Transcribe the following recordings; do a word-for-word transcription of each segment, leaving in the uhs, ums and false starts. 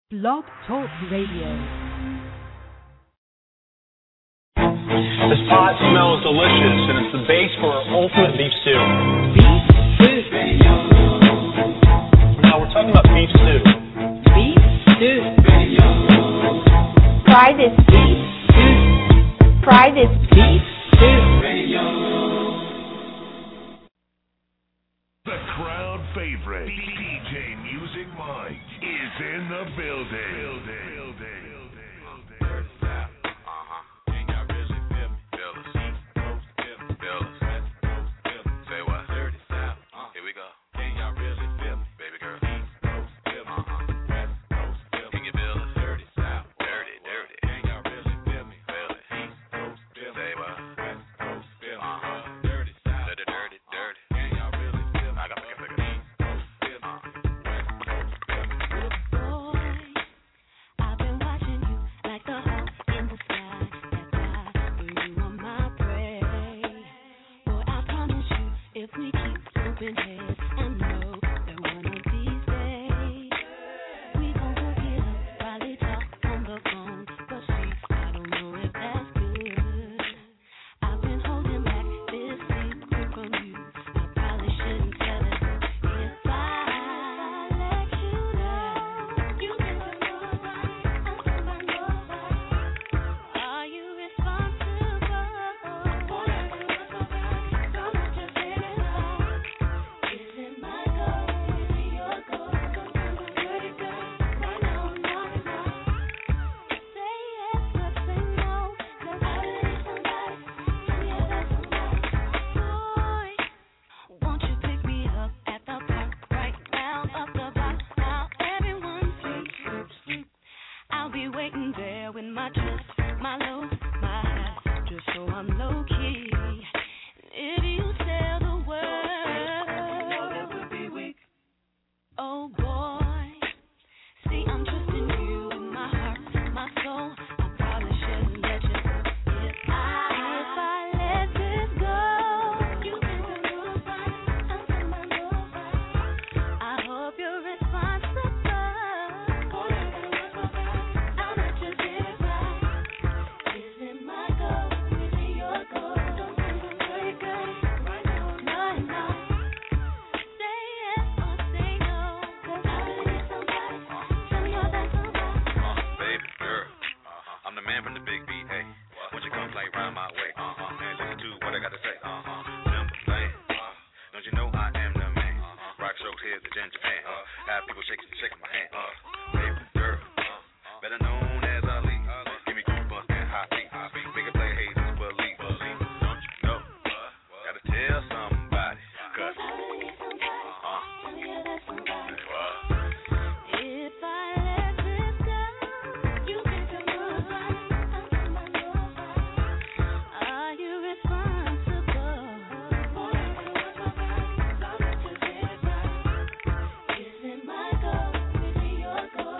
Blog Talk Radio. This pot smells delicious, and it's the base for our ultimate beef stew. Beef stew. Now we're talking about beef stew. Beef stew. Try this beef stew. Try this beef stew. The crowd favorite, D J Music Mike, is in the building. building. building. Is it my go? Is it your go?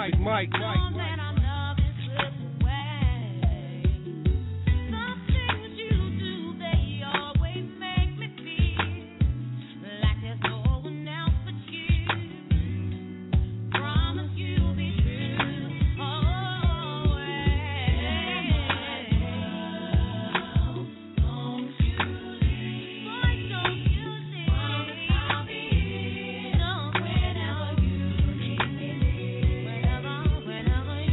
Mike, Mike, Mike. Whenever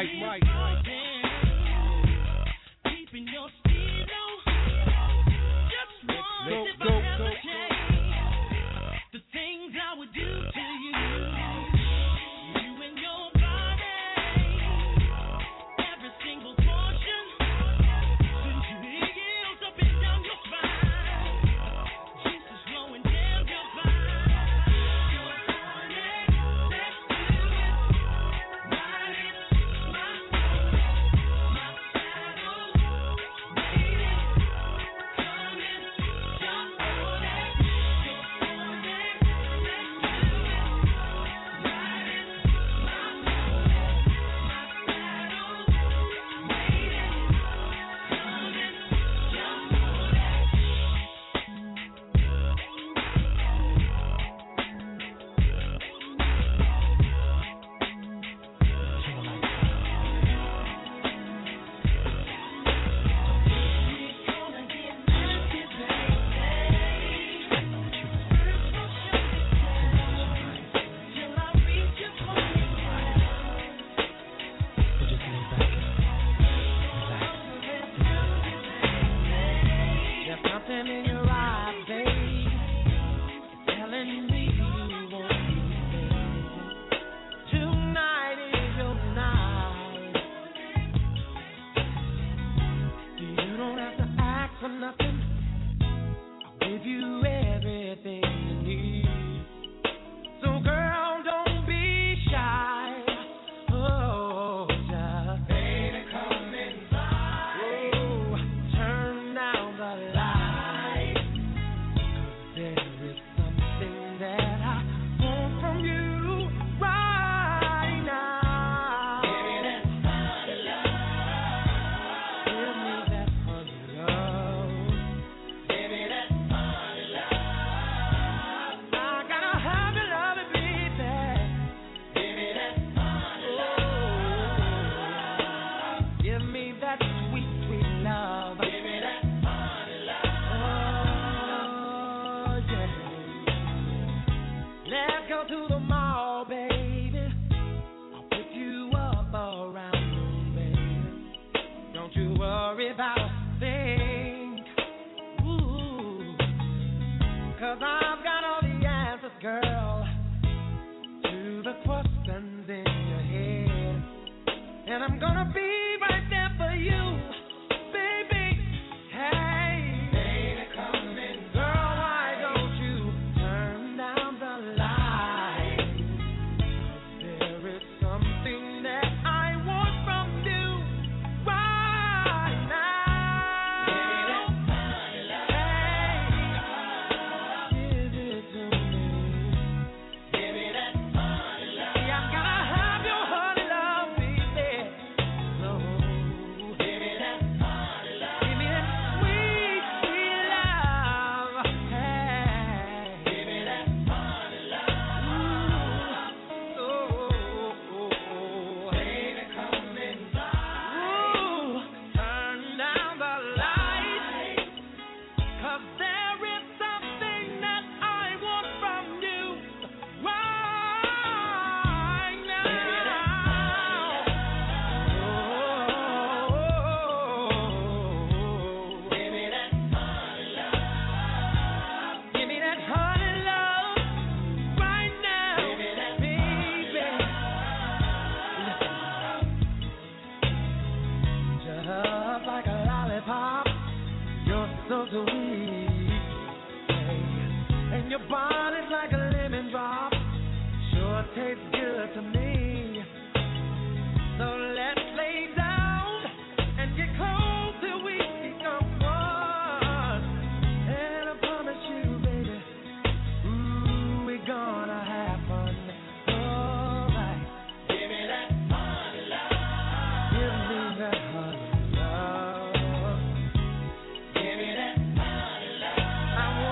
right, right, right. Keeping your stilo. Just one if I hesitate. The things I would do to you. You and your body. Every single portion. When you heels up and down your spine. Juices flowing down your spine.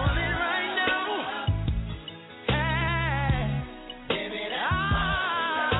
Right now, hey, give me that.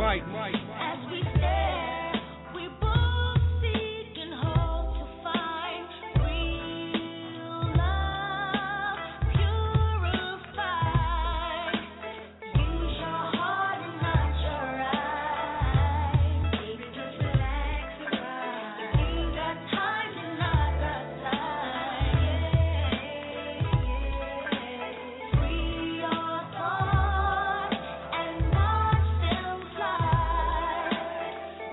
As we stare, we both seek and hope to find real love purified. Use your heart and not your eyes. Baby, just relax and ride. Ain't got time and not got time. Free your thoughts and watch them fly.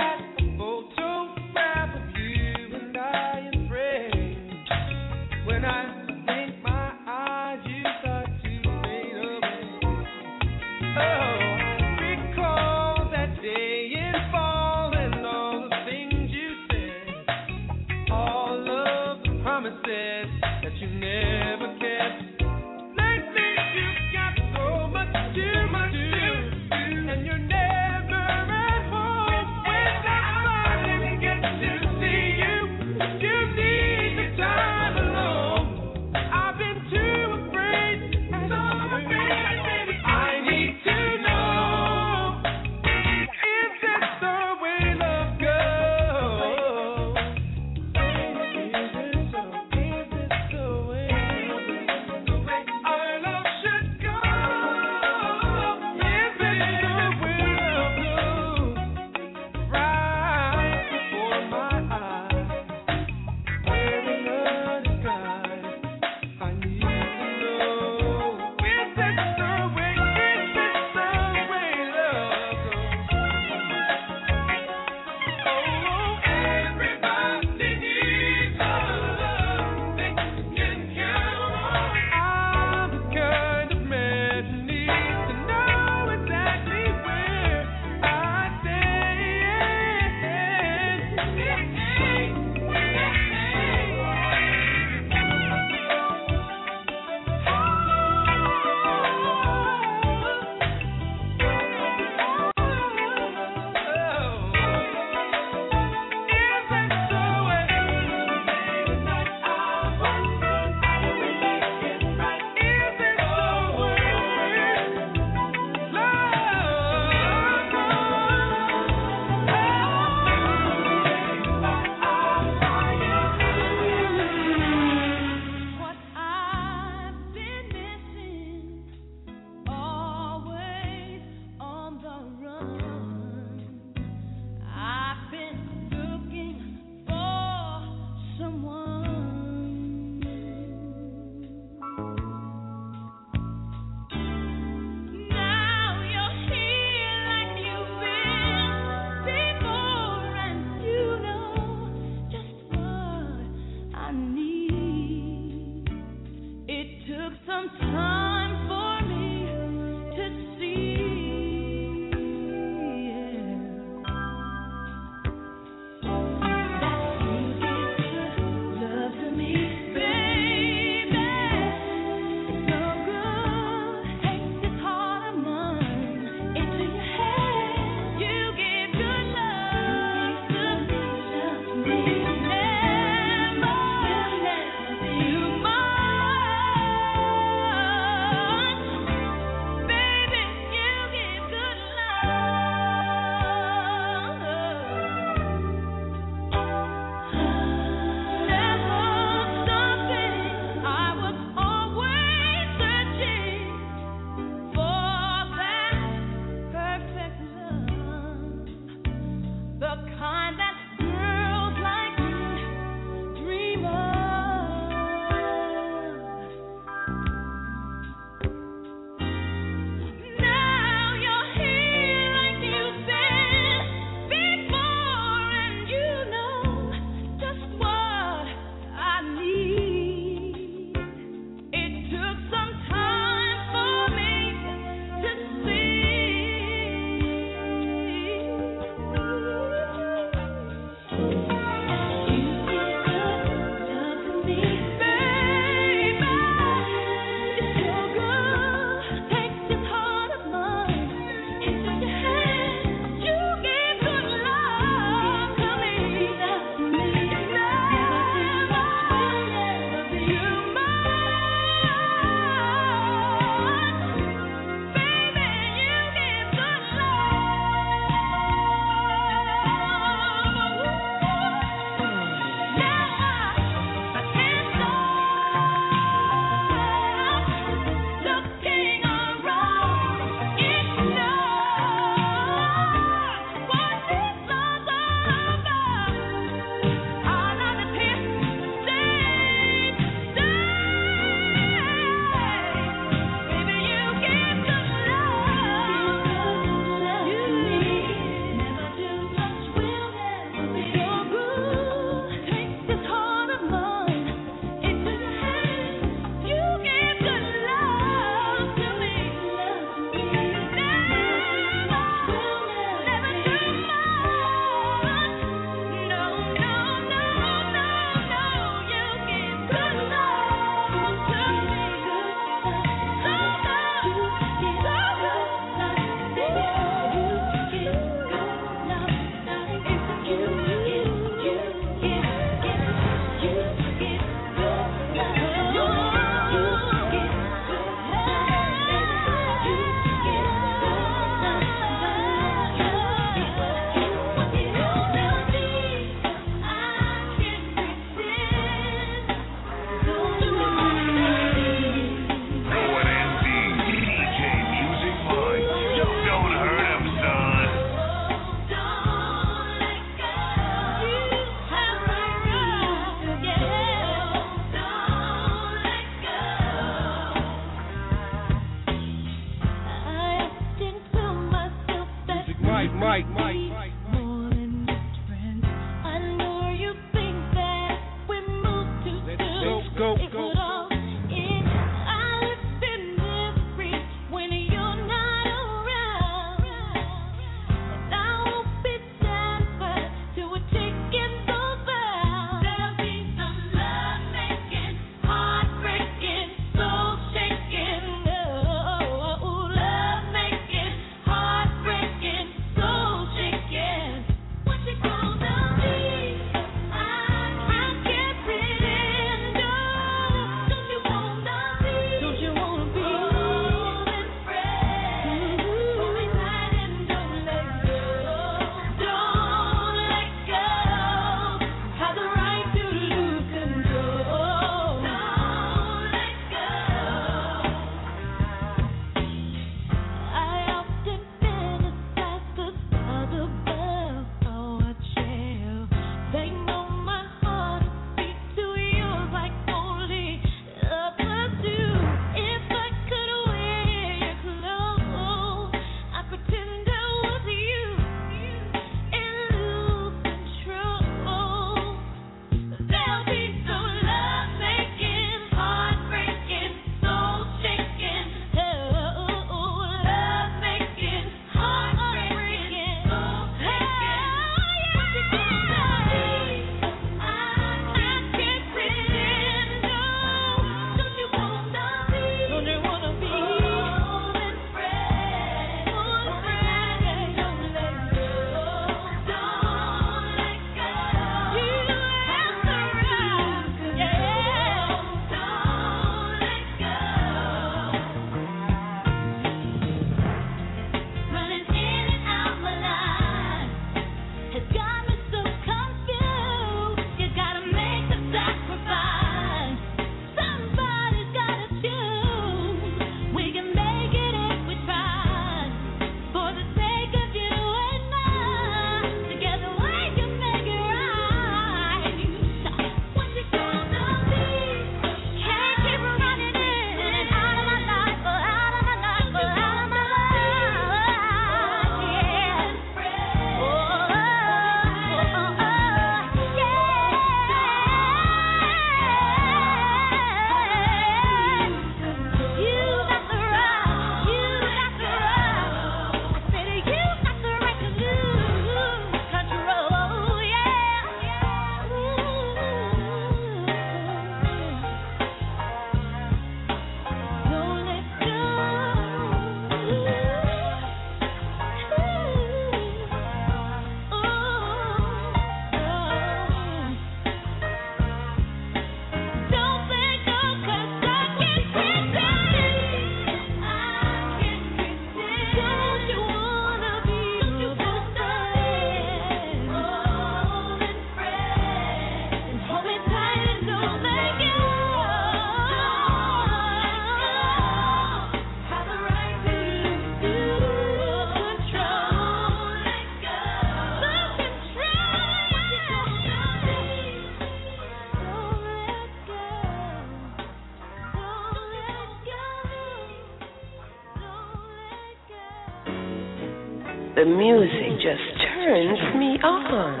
The music just turns me on.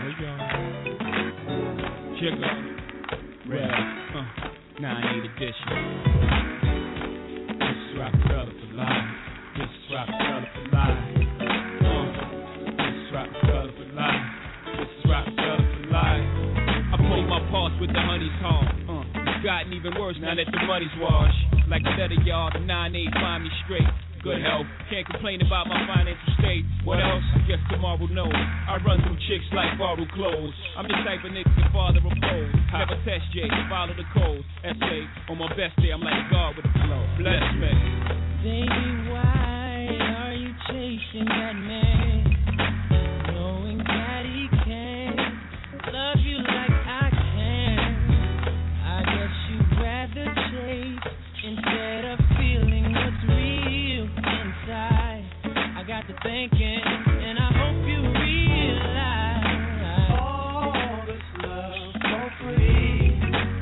Check out Red, uh, nine eight edition. This is Rockefeller for life. This is Rockefeller for life. Uh, this is Rockefeller for life. This is Rockefeller for life. I pulled my pulse with the honey's home. Uh, it's gotten even worse now that the money's washed. Like a letter yard, the nine eight find me straight. Good health, can't complain about my financial state. What else? I guess tomorrow knows. I run through chicks like borrowed clothes. I'm the type of nigga the father of foes. Never test J, follow the code. S A, on my best day, I'm like God with a flow. Bless me. Baby, why are you chasing that man? Knowing that he can't love you like I can. I guess you'd rather chase instead of feeling what's real inside. I got to thinking, and I hope you realize all this love for free.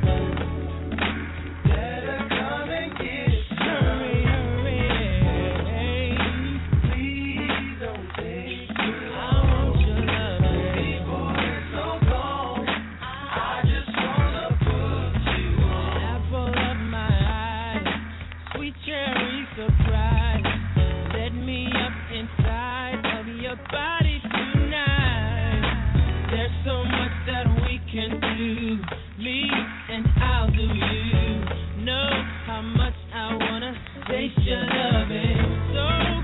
Better come and get some. Hurry, hurry. Please don't take too long. I want your love, before it's so gone. I just wanna put you on. Apple of my eye, sweet cherry surprise. Let me up inside of your body tonight. There's so much that we can do, me and I'll do you. Know how much I wanna taste your loving. So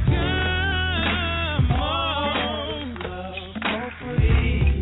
come on, love for free.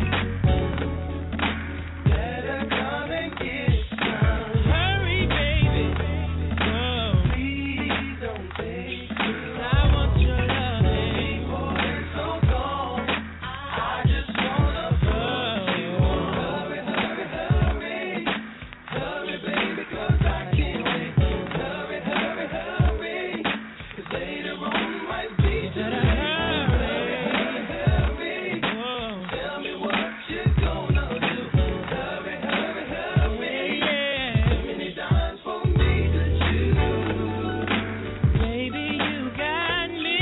Better come and get some. Hurry, baby. Oh, please don't take too long. I want your loving. Before it's so gone, I just wanna put you on. Hurry, hurry, hurry. Hurry, baby, 'cause I can't wait. Hurry, hurry, hurry. 'Cause later on might be too late. Hurry, hurry, hurry. Tell me what you're gonna do. Hurry, hurry, hurry. Too many times for me to choose. Baby, you got me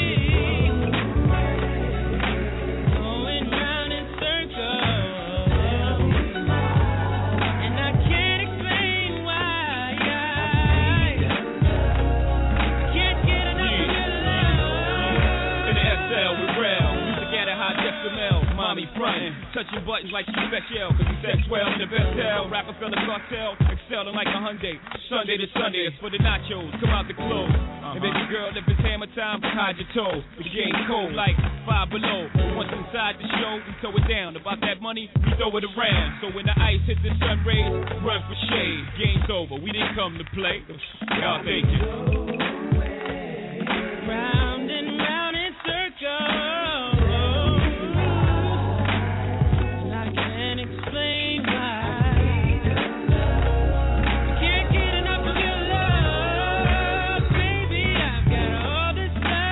going round in circles, and I can't explain why. I can't get enough of your love. In the S L with rail, music at a high decibel, mommy frontin', touching buttons like she's special, cause you sex well in the best hell, Rockefeller cartel, excelling like a Hyundai, Sunday to Sunday, it's for the nachos, come out the clothes, and baby girl, if it's hammer time, hide your toes, the game cold like five below, but once inside the show, we throw it down, about that money, we throw it around, so when the ice hits the sun rays, run for shade, game's over, we didn't come to play, y'all thank you. Round and round in circles, and I can't explain why. Can't get enough of your love, baby. I've got all this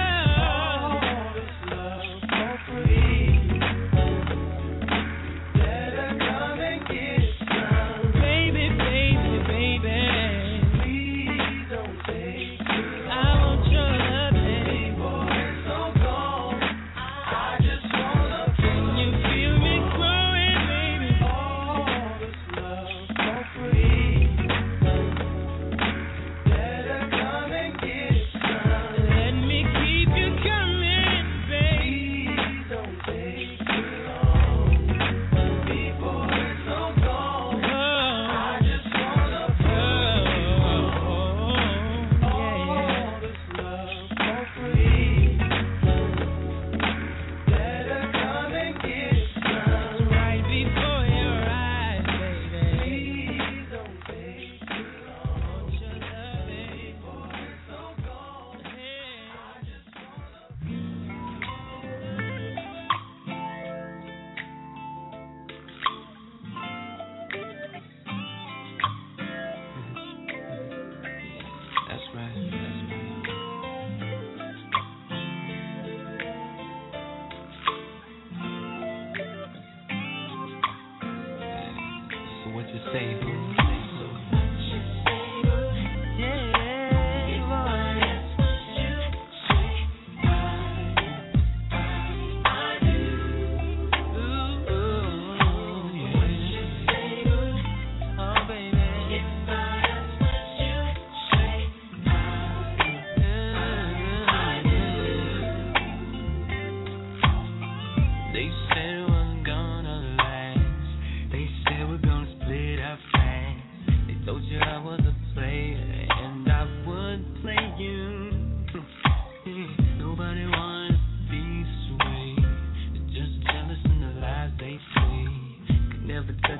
love, for free. Better come and get some, baby, baby, baby. Please don't take too long. I want your loving. Before it's so gone, I just wanna put you feel me growing, baby. All this love for free. Better come and get some. Let me keep you coming, baby. Please don't take too long. Before it's so gone, I just wanna put you on. All this love for free. Better come and get some. Right before your eyes, baby. Please don't take too long. Want your loving. Before it's so gone, I just That's right, that's right. So what you say, boo? yeah, boy.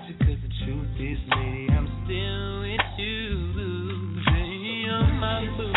you, 'cause the truth is, lady, I'm still with you. Hey, you're my boo.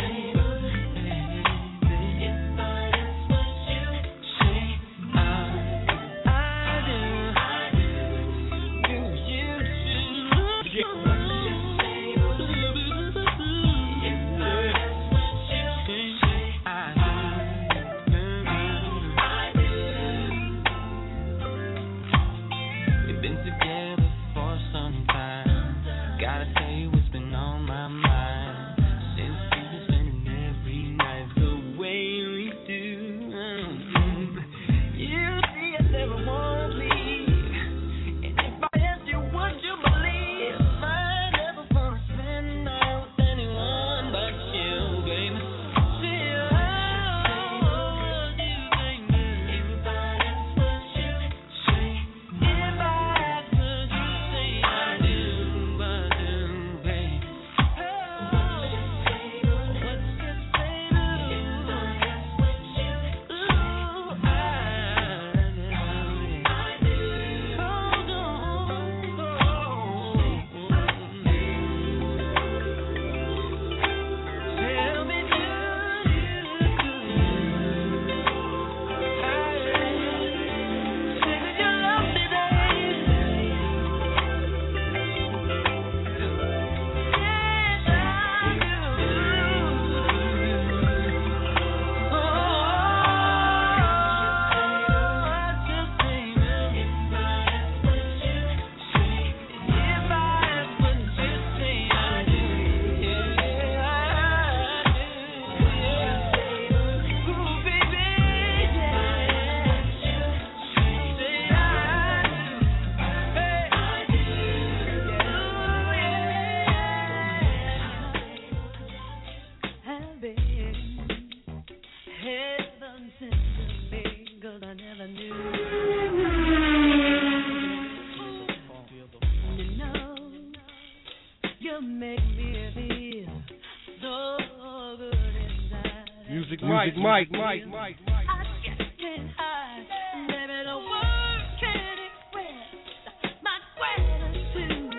Music Mike, Mike, Mike, Mike. I just can't hide, baby, the words can't express my gratitude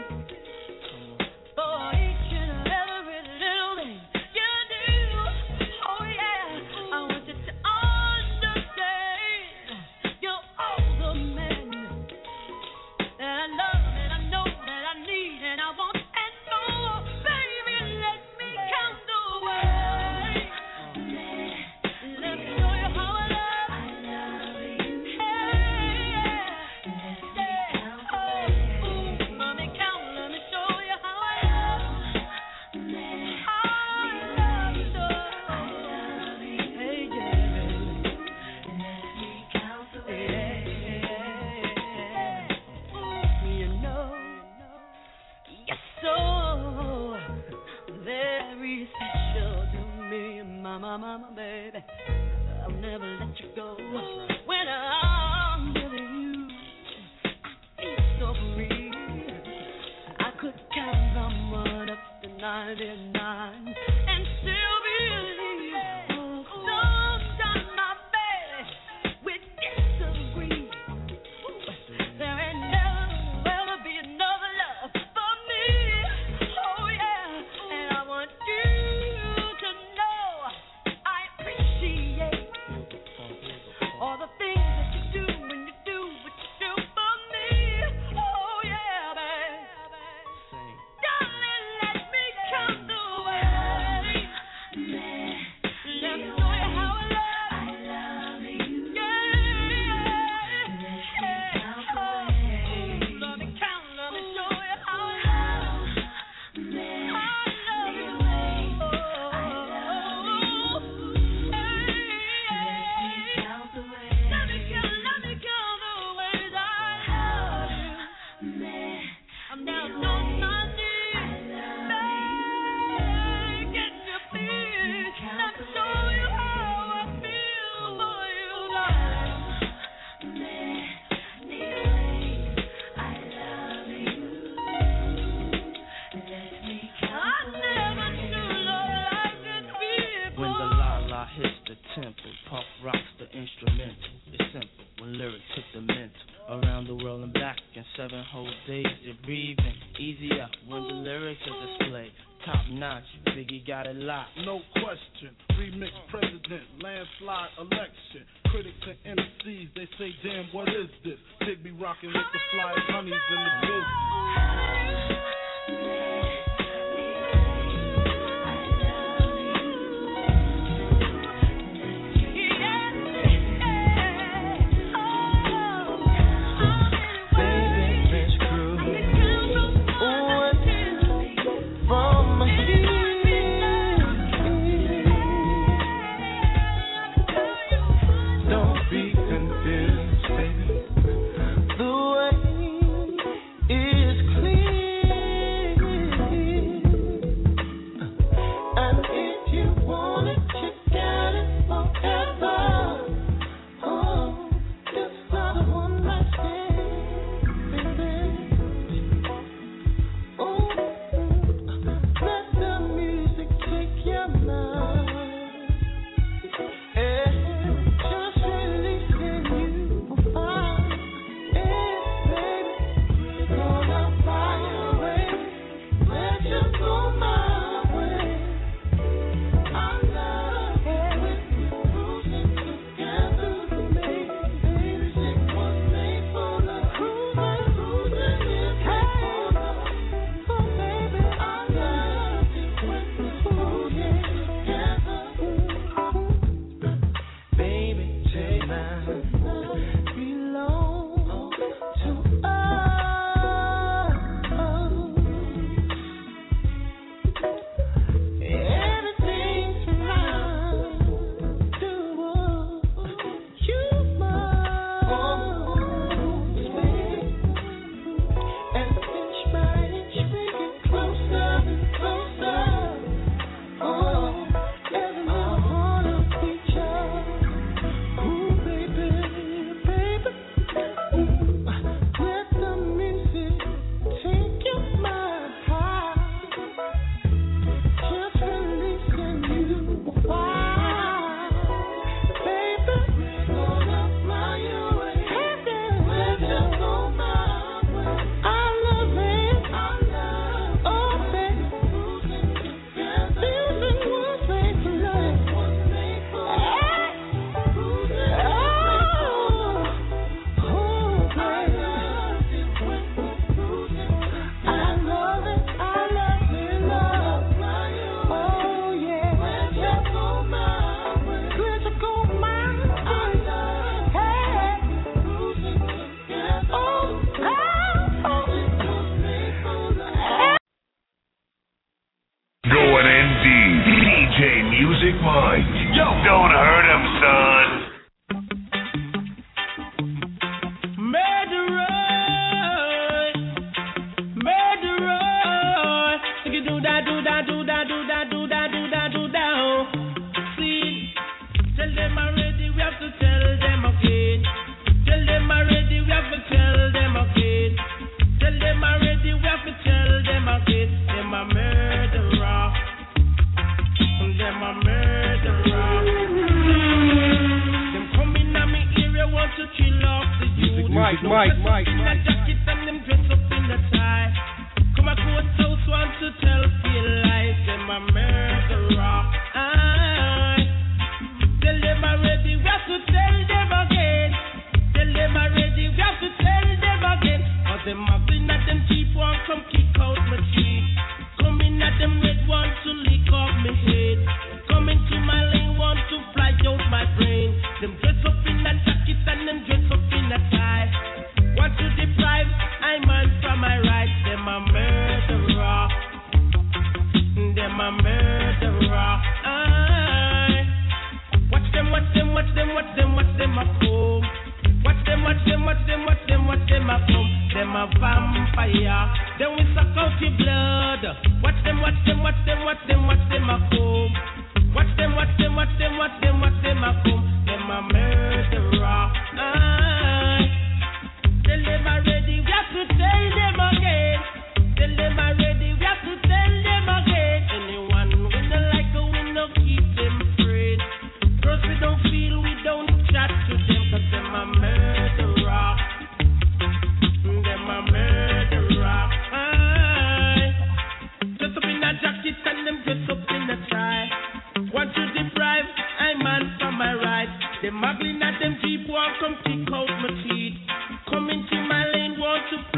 for each and every little thing you do. Oh yeah, I want you to understand you're all the man that I love and I know that I need and I want and more. Baby, let me count the way. Let me know your heart. rolling back in seven whole days. You're breathing easier when the lyrics are displayed. Top notch, Biggie got it locked. No question. Remix president, landslide election. Critics and M Cs, they say, damn, what is this? Big be rocking with the flyest honeys in the business.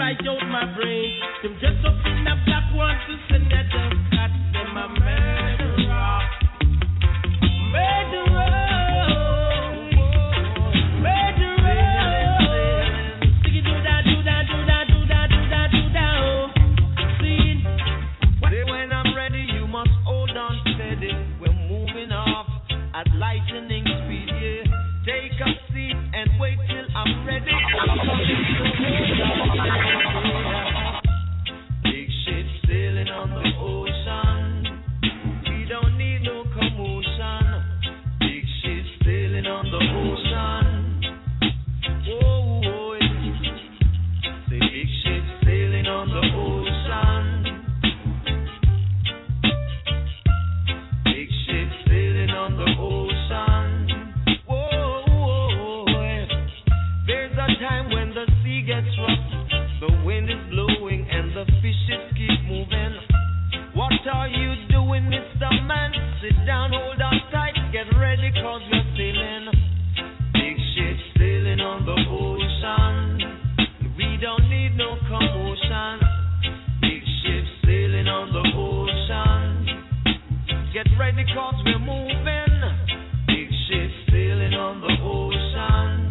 fly out my brain. Them dressed up in the black ones to send that them cat them a murderer. Murderer. Lightning speed, yeah. Take a seat and wait till I'm ready. I'm coming to big ship sailing on the ocean. We don't need no commotion. Big ship sailing on the ocean. Whoa, whoa, say big ship sailing on the ocean. Big ship sailing on the ocean. Gets rough, the wind is blowing and the fishes keep moving. What are you doing, Mister Man? Sit down, hold on tight, get ready cause we're sailing. Big ship sailing on the ocean. We don't need no commotion. Big ship sailing on the ocean. Get ready cause we're moving. Big ship sailing on the ocean.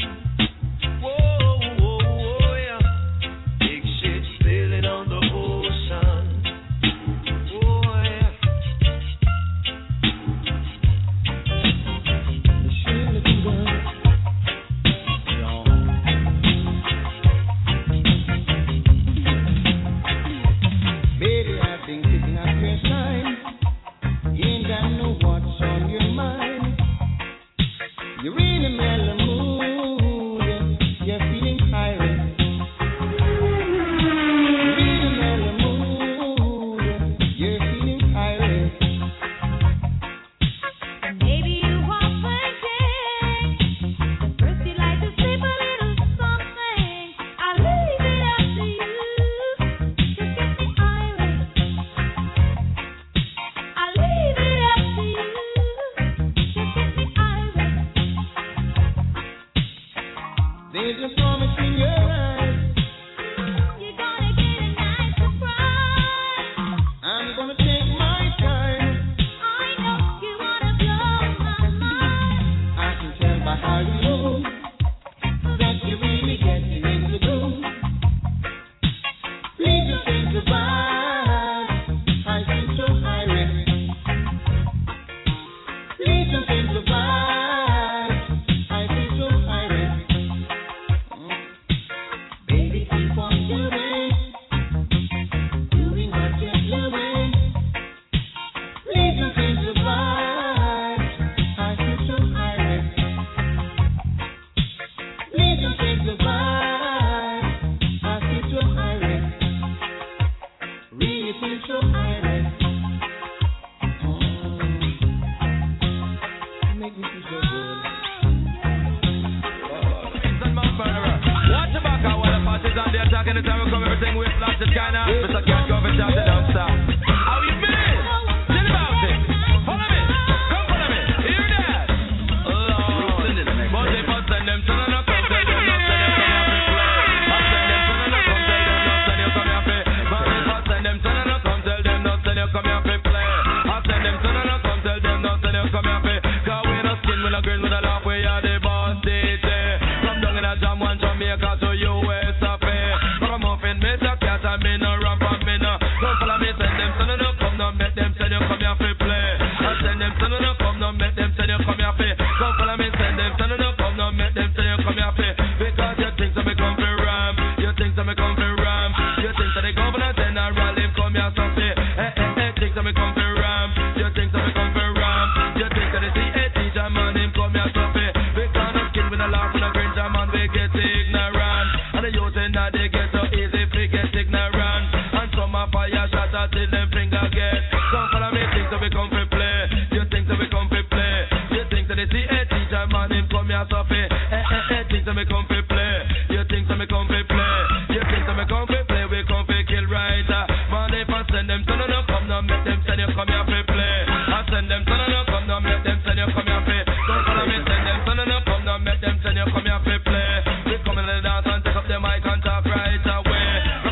Make them send you come here fi play. We come in the dance and take up the mic and talk right away.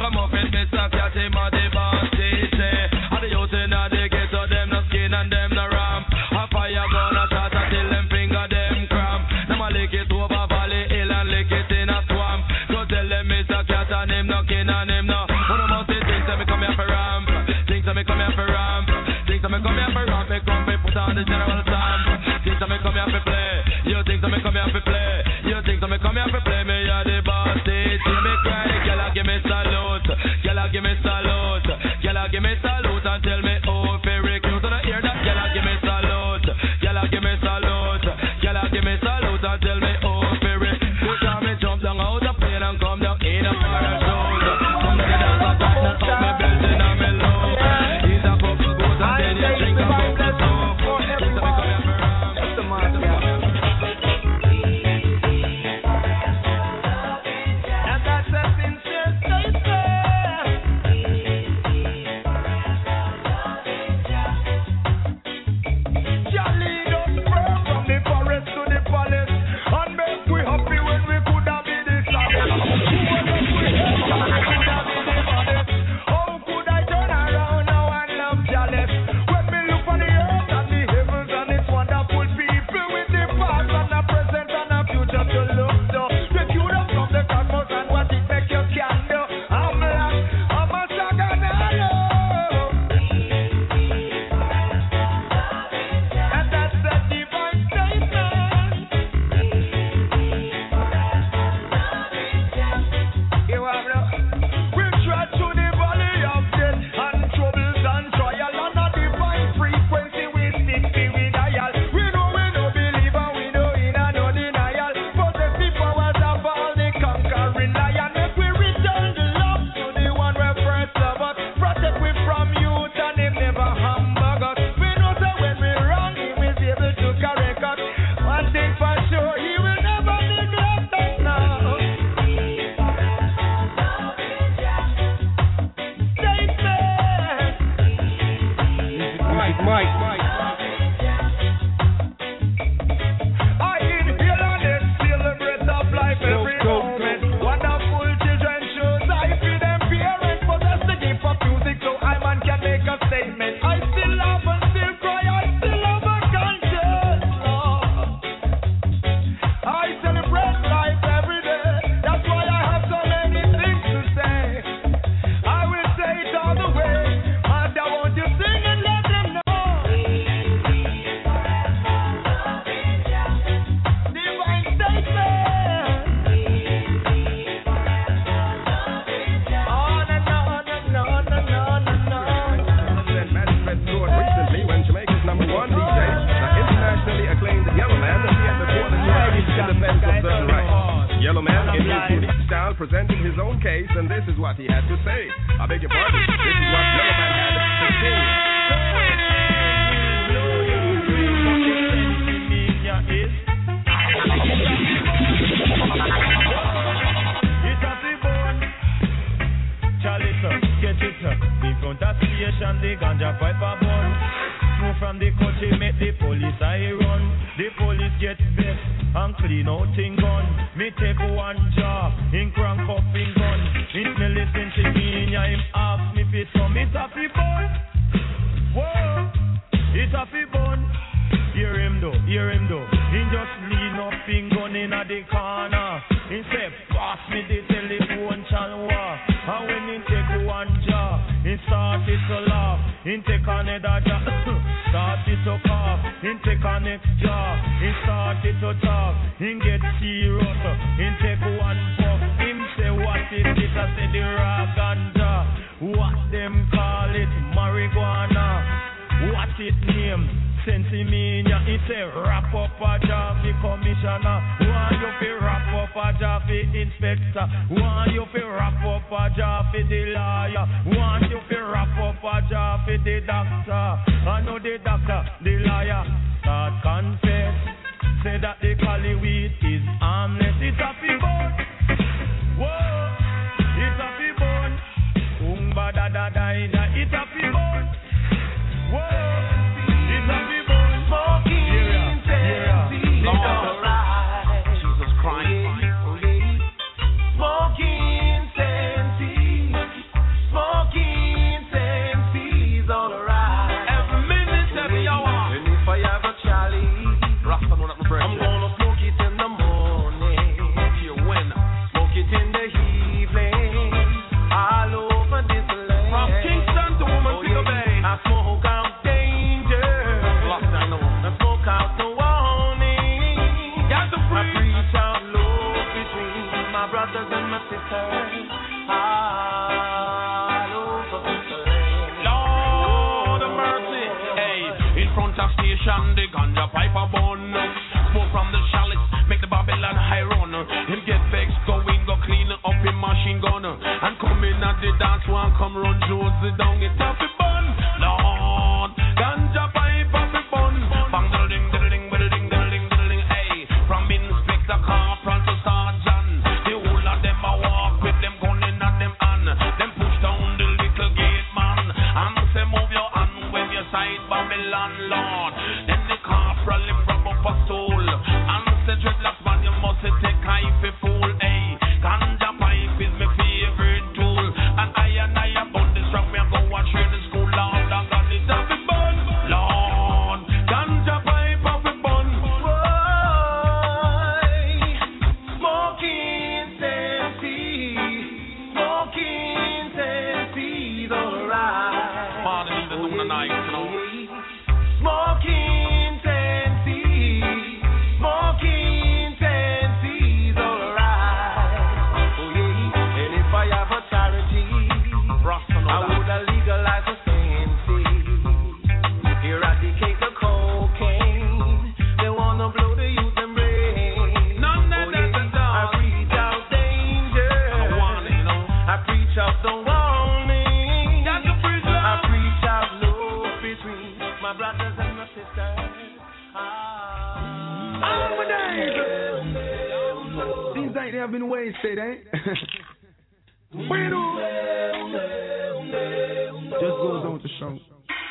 and him no kin and him no. When I'm out there, things that me come here for ramp. Things that me come here for ramp. Things that me come here for ramp. Me come here put on the general stamp. Things that me come here for play. You think that me come here for play. You think that me come here for play. Me a the boss. See me cry. Girl, give me salute. Girl, give me salute. Girl, give me salute and tell me oh very cute. And I hear that. Girl, give me salute. Girl, give me salute. Girl, give me salute and tell me oh very cute. And me jump down out of plane and come down in a parachute. Come to the dance and back and up me building and me low. Eat a couple goats and then you drink a cup of soup. Things that me come here for ram. That's the man. And that's a sincere statement. Jolly don't spread from the forest to the palace. And make we happy when we could have been the saddest. Who was up with us when we could have been the baddest? How could I turn around now and love jealous? When me look on the earth and the heavens and its wonderful people with the past and the present and the future to look to. The cure from the cosmos and what it make you can do. I'm black, I'm a saganalo. And that's a divine statement. You have no. We tread through the valley of death and troubles and trial and a divine frequency we stick to we dial. We know we no believe and we know in and no denial. Possess the powers of all the conquering lion. If we return the love to the one we first love us, protect we from youth and him never humbug us. We know that when we wrong, he will be able to correct us. One thing for sure, he will never neglect us now. Statement. Mike, Mike, Mike. I inhale and exhale the breath of life every Go, go, moment. Wonderful children shows I feel them parents possess the gift of music, so I man can make a statement. I still love and still cry, I still love a conscience, Lord. I celebrate life every day. That's why I have so many things to say. I will say it all the way. Mother, won't you sing and let them know? Divine statement. On and on and on and on and on. Magistrate scored recently when Jamaica's number one D J, the internationally acclaimed Yellow Man, appeared before the judge in defense of certain rights. Yellow Man, in his unique style, presented his own case, and this is what he had to say. I beg your pardon. This is what Yellow Man had to say. Charlie, sir, get it, sir. In front of station, the ganja piper bun. Move from the country, make the police I run. The police get best and clean out in gun. Me take one jaw, in crank up in gun. It me listen to me, and him ask me fit some. It's a fi bun. Whoa, it's a fi bun. Hear him though, hear him though. He just lean up in gun in a the corner. He say, pass me the telephone channel. And when he take one jaw, he started to laugh. He take another jaw, started to cough. He take a next jaw, he started to talk. He get serious, he take one puff. Him say, what is it? I say the raw ganja. What them call it? Marijuana. What it name? Sensi mean ya, it say wrap up a job the commissioner. Want you fi wrap up a job the inspector. Want you fi wrap up a job for the lawyer. Want you fi wrap up a job for the doctor. I know the doctor, the liar. Start confess, say that the cali weed is harmless. It's a fi bun. Whoa, it's a fi bun. Umba da da da da. It's a fi bun. Whoa, it's a fi bun. Smoking, yeah, yeah. Alright. Jesus Christ. Smoking sensi, smoking sensi's alright. Every minute, every hour. And if I have a Charlie, I'm gonna smoke it in the morning. Smoke it when? Smoke it in the evening. sisters all over the place. Lord of mercy, hey, in front of station, the ganja pipe a bun. Smoke from the chalice, make the Babylon high run. Him get vexed, go in, go clean up him machine gun. And come in at the dance one, come run Josie down, it's off the bun. Lord, ganja pipe off the bun. Bang diddle-ding, diddle-ding, diddle-ding, diddle-ding, diddle-ding, hey. From Inspector Corporal to Sergeant, the whole of them a walk with them gun in at them hand. Them push down the little gate man, and say move your hand when you side Babylon, Lord. Then the corporal him rub up a stool, and say dreadlocks man you must take high for fool, hey. Ganja pipe is my favorite tool, and I and I a bun this rock me a go and train the school, Lord, and God it off the bun, Lord. Ganja pipe off the bun. Smoking sensei, smoking sensei's alright. Morning leaders on the night, you know. Smoking sensei, smoking sensei's alright. Oh yeah, and if I have a charity, I would legalize the sensei. Eradicate the cocaine. They wanna blow the youth and brain. None oh, yeah. I preach out danger. I preach out the warning. I preach out love between my brothers and my sisters. Ah. Seems like they have been wasted, eh? Bueno. Just goes on to show.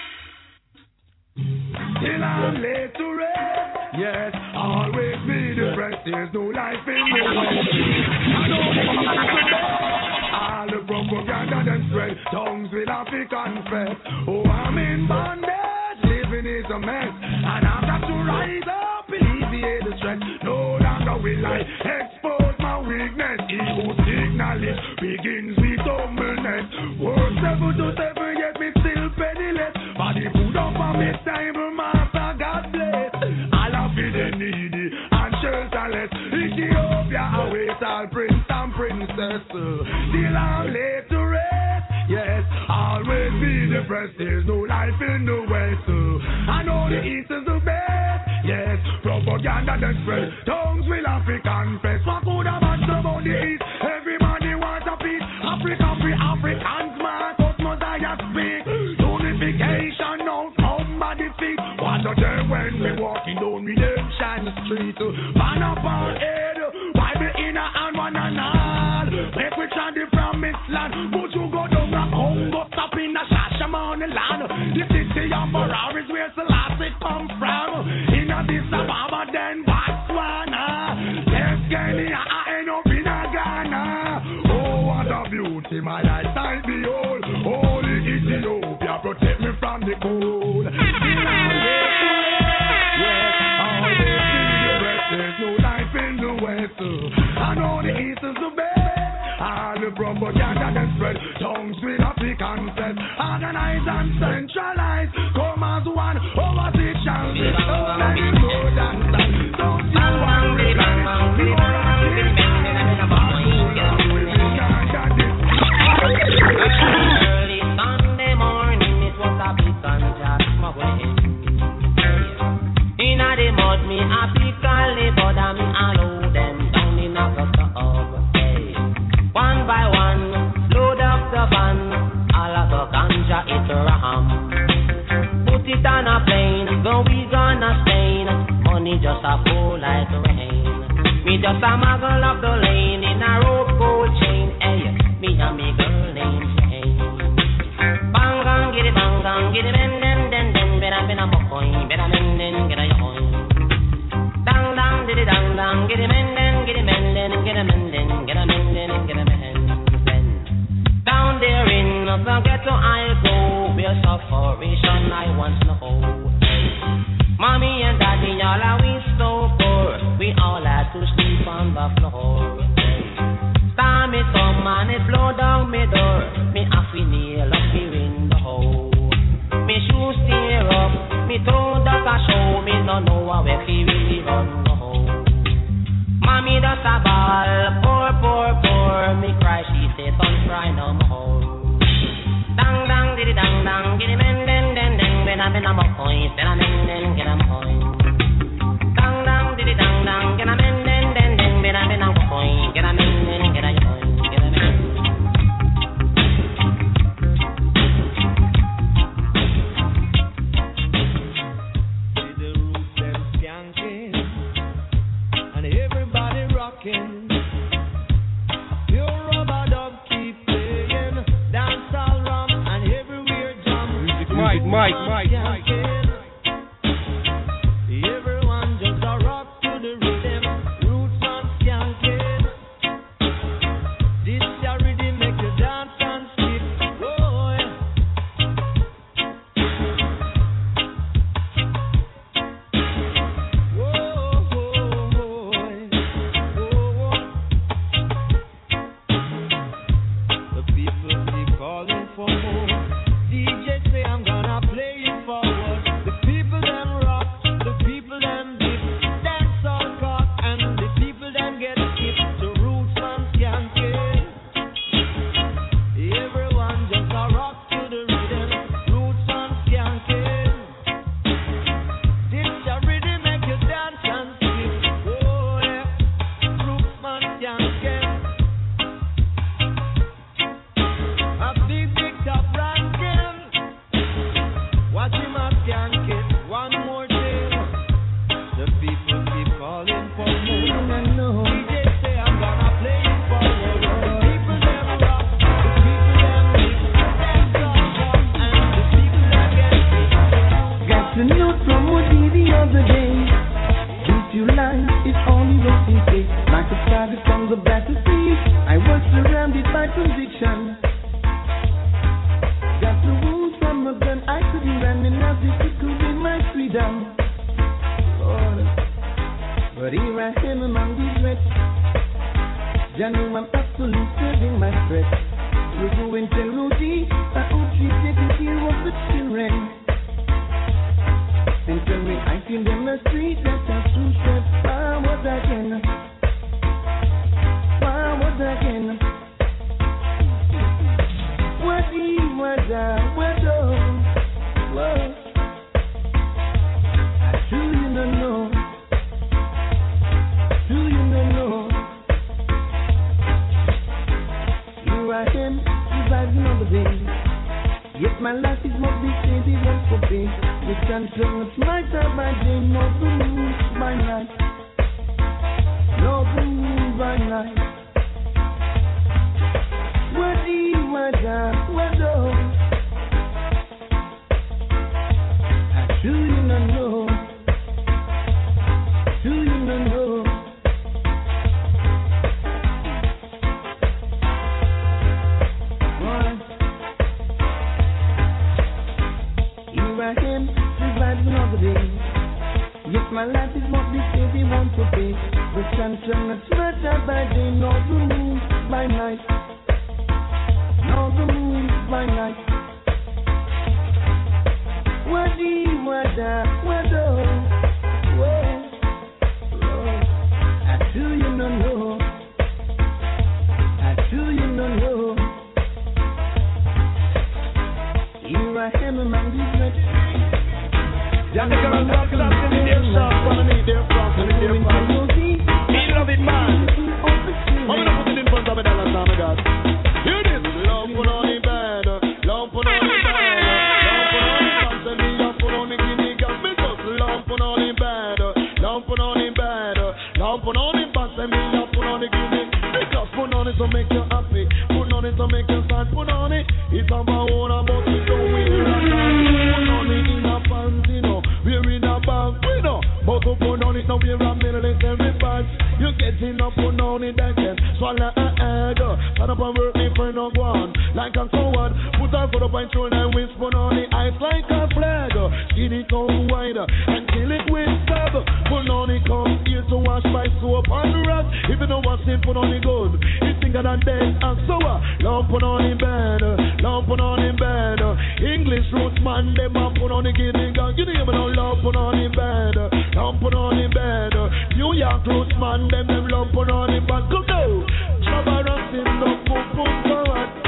Till I'm late to rest. Yes, always be depressed. There's no life in the West. I know all the propaganda them spread. Tongues will have to confess. Oh, I'm in bondage. Living is a mess. And I've got to rise up. Alleviate the stress. No longer will I expose my weakness. Ego signal it begins with humbleness. Work seven to seven, yet me still penniless. Body food up on me table, master God bless. All of the needy and shelterless. Ethiopia awaits all prince and princess. Still I'm late to rest. Yes, always be depressed. There's no life in the West. I know the East is the best. Yes, propaganda that spread. Tongues will have to confess. What could have asked about the East? Everybody wants a piece. Africa free Africans, man. Cause Messiah speak. Unification now somebody feet. What a day when we walking down Redemption Street. Man up our head. Bible in a hand, one and all. Make we chant the promised land. But you go down a Congo, stop in a Shashamane land. The city of Ferraris where Selassie come from. In Addis Ababa, then Botswana. Yes, Kenya, I end up in a Ghana. Oh, what a beauty, my lifestyle behold. Holy Ethiopia, protect me from the cold. There's no life in the West. I know the East is the best. All the propaganda that spread. Tongues will have to confess. Organize and centralize. Come as one. Over it shall be. Don't let it go down. Don't you want to plan. We are Early Sunday morning, it was a big ganja smuggling. Inna the mud, me a pick all the bud and me a load them down in a cluster of hay. One by one, load up the van, all of the ganja it ram. Put it on a plane, go we gonna stain. Money just a fall like rain. Me just a muggle up the lane in a rope gold chain. Hey, me and me girl named Jane. Bang bang, get it bang bang, get it ben den den den. Better ben a mokoy, better ben den get a yoy. Dang dang, did it dang dang, get it men den, get it men den, get a men den, get a men den, get a men den. Down there in the ghetto I go, where sufferation I once know. Mommy and daddy all are we so poor, we all had to sleep on the floor. Storm it come and it blow down me door, me have to nail up the window. Me shoes tear up, me toe duck a show, me no know how where he really run go. Mommy does a ball, poor, poor, poor, me cry cry no more. Dang dang diddy dang dang, giddy men den den den, when I'm in a mocoin, then I'm in den get a mocoin. Dang dang diddy dang dang, get a men den den den, when I'm in a mocoin, get a men den get a mocoin, get a men. See the roots them skanking, and everybody rocking. Pure rubber dub keep playing, dance all rum and everywhere jam. Music Mike, Mike, Mike, Mike. Everyone just a rock to the rhythm, roots and skanking. This a rhythm make you dance and skip. Oh yeah. Whoa, whoa, whoa, whoa. The people keep calling for more. D J say I'm gonna play it forward. The people them rock, the people them dip, dance all cock, and the people them get hip to roots and skanking. Everyone just a rock to the rhythm, roots and skanking. This a rhythm make you dance and skip. Oh yeah, roots and skanking. A big big top ranking. Watch him a skanking. One more thing. The people keep calling for more. D J say I'm gonna play it forward. The people them rock, the people them dip, dance all rock, and the people them get hit. Got a note from Woody the other day. If you lie, it's only what you say. Like a target from the battlefield, I was surrounded by conviction. Got the wound from a gun, I couldn't run enough if it could be my freedom. Lord, but here I am among these wretches. You know I'm absolutely serving my threat. We're going to Rudy, I hope she taking care of the children. And tell me I feel them the street that I two step forward again. Forward again. What he was I, what oh, whoa. I truly don't know. Truly don't know. Here I am, surviving another day. Yet my life is not the same, it won't forbid. We can turn much brighter by day, not the moon by night. Not the moon by night. What do you want, what do? I truly don't know. Truly don't know. Here I am, surviving another day. Yet my life is not the same, they want to pay. The sun shall not brighter by day, nor the moon by night. Nor the moon by night. What do you want, what do? Whoa, whoa. I truly don't know. I truly don't know. Here I am among these wretches. Yeah, they gonna rock it up in their shop, wanna need their front, wanna need their front. He love it, man. I'm gonna put it in front of me, that's all I got. Hear this. Love put on the bed, love put on the bed, love put on the bed, and me love put on the guinea gas, because love put on the bed, love put on the bed, love put on the bed, and me love put on the guinea. Because put on it to make you happy, put on it to make you sad, put on it. It's about own about we don't wear a put on it in a pants, you know. We're in a bag, we know. But to put on it now, we're a military badge. You get in up, put on it again. Swallow a egg. Stand up and work me for no one. Like a coward, put our foot up and shoulder and whisper on the ice like a flag. Skin it out wide and kill it with stab. Put on it, come here to wash by soap and rag. If you know what's in, put on it good. It's bigger than dead and sour. Love put on it bed, love put on it bed. English roots man, them a put on the guinea gang. You know no love put on it bed, love put on it bed. New York roots man, them them love put on it bed. Go go, Shabba Rankin, love put put forward.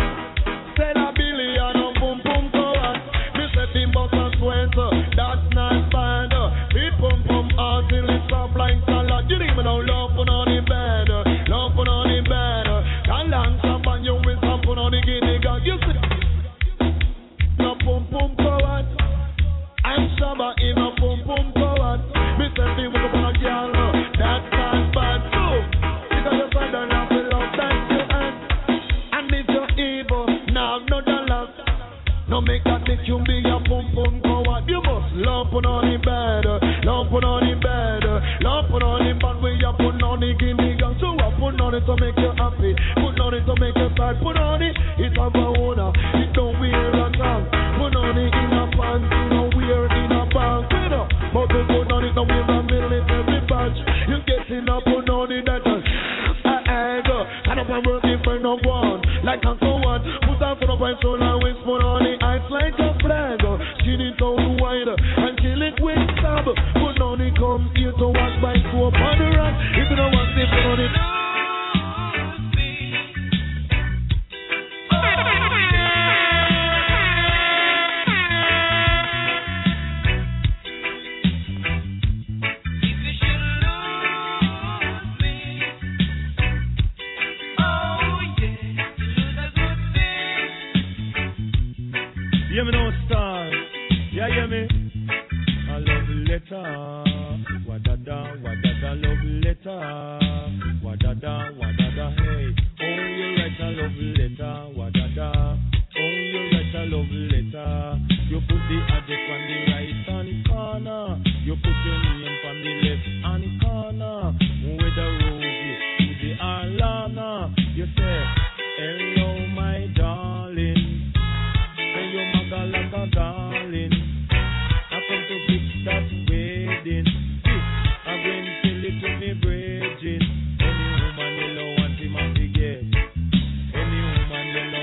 have no dollars. No make that make you be a pum pum coward. You must love put on the bed, love put on the bed, love put on the bed where you put on the guinea gun. So I put on it to make you happy, put on it to make you sad. Put on it, it's a owner, it don't wear a tongue. Put on it in a pants, you know wear in a pants. You know, but to put on it, no wear a military badge. You getting up, put on it that I egg, stand up and work in front of one, like and so on. Put on for the price, so I always put on it. It's like a flag, skin it out wide and kill it with stab. But now it comes here to wash by soap on the rock. If you don't want to put on it. Yeah, me no star. Yeah, yeah, me. A love letter. Wadada, wadada, love letter. Wadada, wadada, hey. Oh, you write a love letter. Wadada. Oh, you write a love letter. You put the address on the right hand corner. You put your name on the left hand corner. With the roses to the Alana. You say, hello, my darling. You maga like a darling. I come to fix that wedding. See, I'm going to tell it to me bridges. Any woman you don't want him to get. Any woman you don't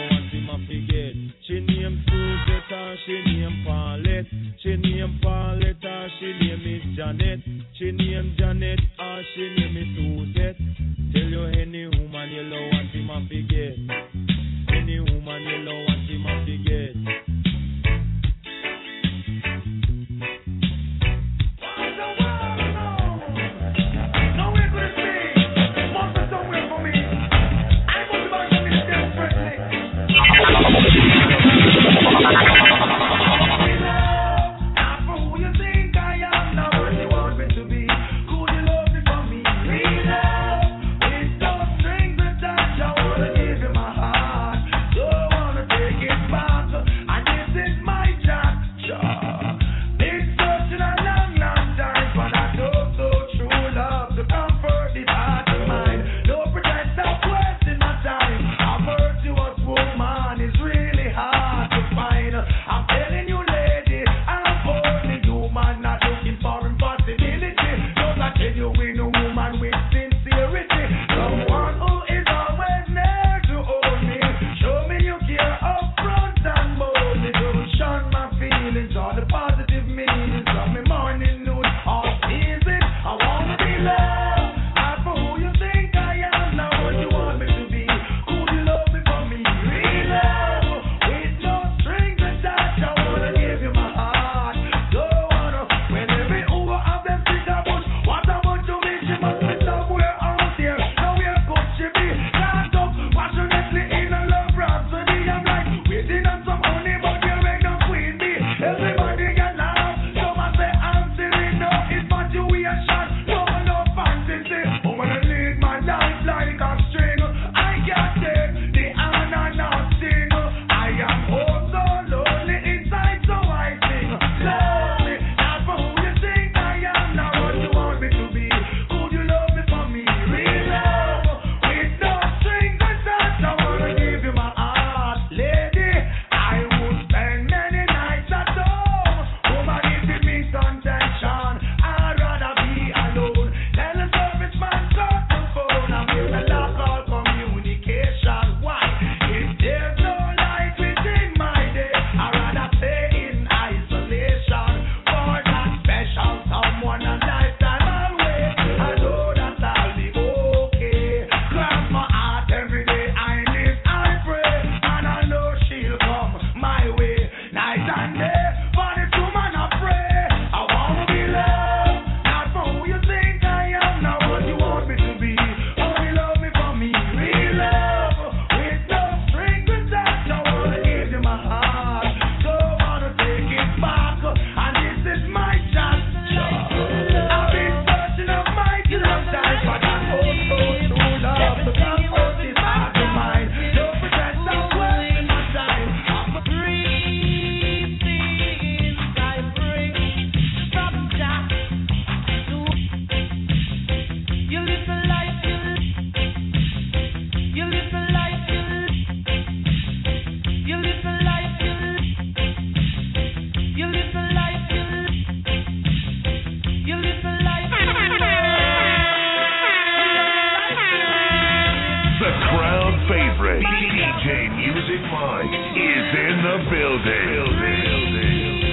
the building.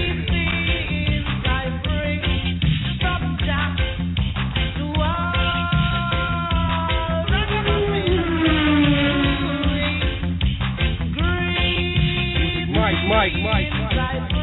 Mike, Mike, Mike.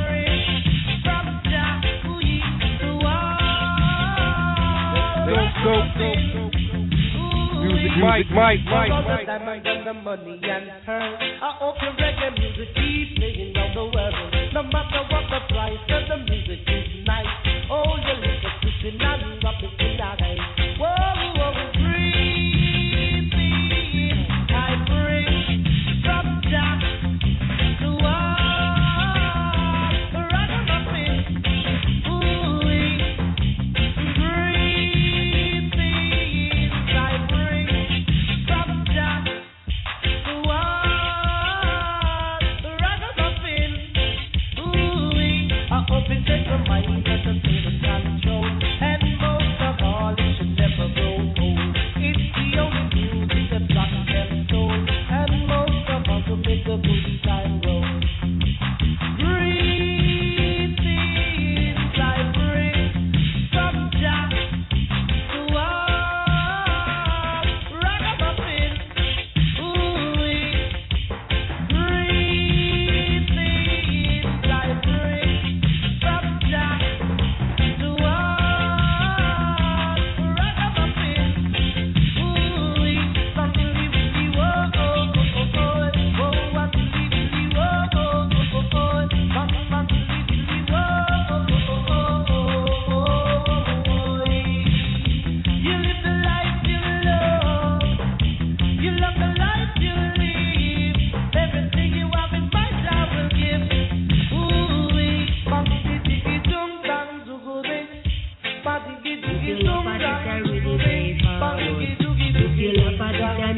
Go, go, go, go. Music, Mike, Mike, Mike, Mike. The money and turn. I hope your reggae music keeps playing around the world. No matter what the price, cause the music is nice. Oh, you listen to the and rock it in the night. Whoa, whoa, free, free. I bring from Jack to all the ragamuffin. Ooh, free, free. I bring from Jack to all the ragamuffin. Ooh, I hope it takes a mind that the freedom control. And most of all, it should never grow old. It's the only music that rocks them soul. And most of all, to make the good time roll. Breathe in, I bring some Jack to all ragamuffin. Ooh, breathe in, I bring some Jack to all ragamuffin. Ooh, something really whoa, oh, oh, oh, oh, oh, what really whoa, oh, oh, oh, oh, something really whoa, oh, oh, oh, oh, oh, oh. You live the life you love, you love the life you live. Everything you have in mind I will give. Ooh, bam, diggy, diggy, dum, dum, doogie, bam, diggy, diggy, dum, dum, doogie, bam, diggy, doogie, doogie, dum, dum,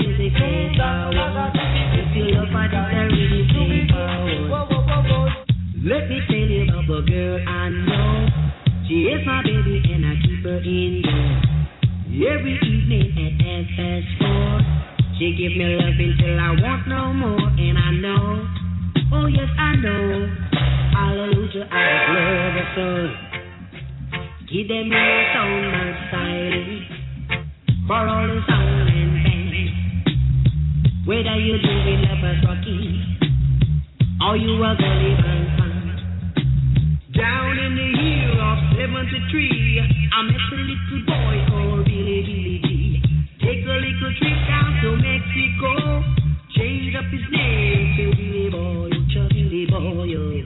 If you love her, this I really say whoa, whoa, whoa, whoa. Let me tell you about a girl I know. She is my baby and I keep her indoors. Every evening at half past four, she give me love until I want no more. And I know, oh yes I know, hallelujah, I love her son. Give them your sound my silence for all the sound and bang. Whether you doing lovers rocking or you are gully and fun. Down in the hill of seventy-three, I met a little boy called Billy Billy G. Take a little trip down to Mexico, change up his name to Billy Boy, to Billy Boy.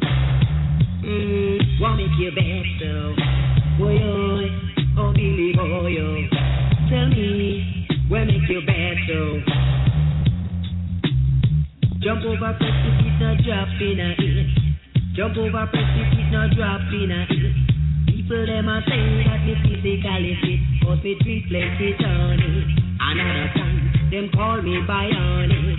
Mmm, wanna make you better, boy, oh Billy Boy. Tell me, what make you better? Jump over precipice, no drop in a hit. Jump over precipice, no drop in a hit. People them a say that me physically fit, but me treat plenty Johnny. Another time, them call me Bionic.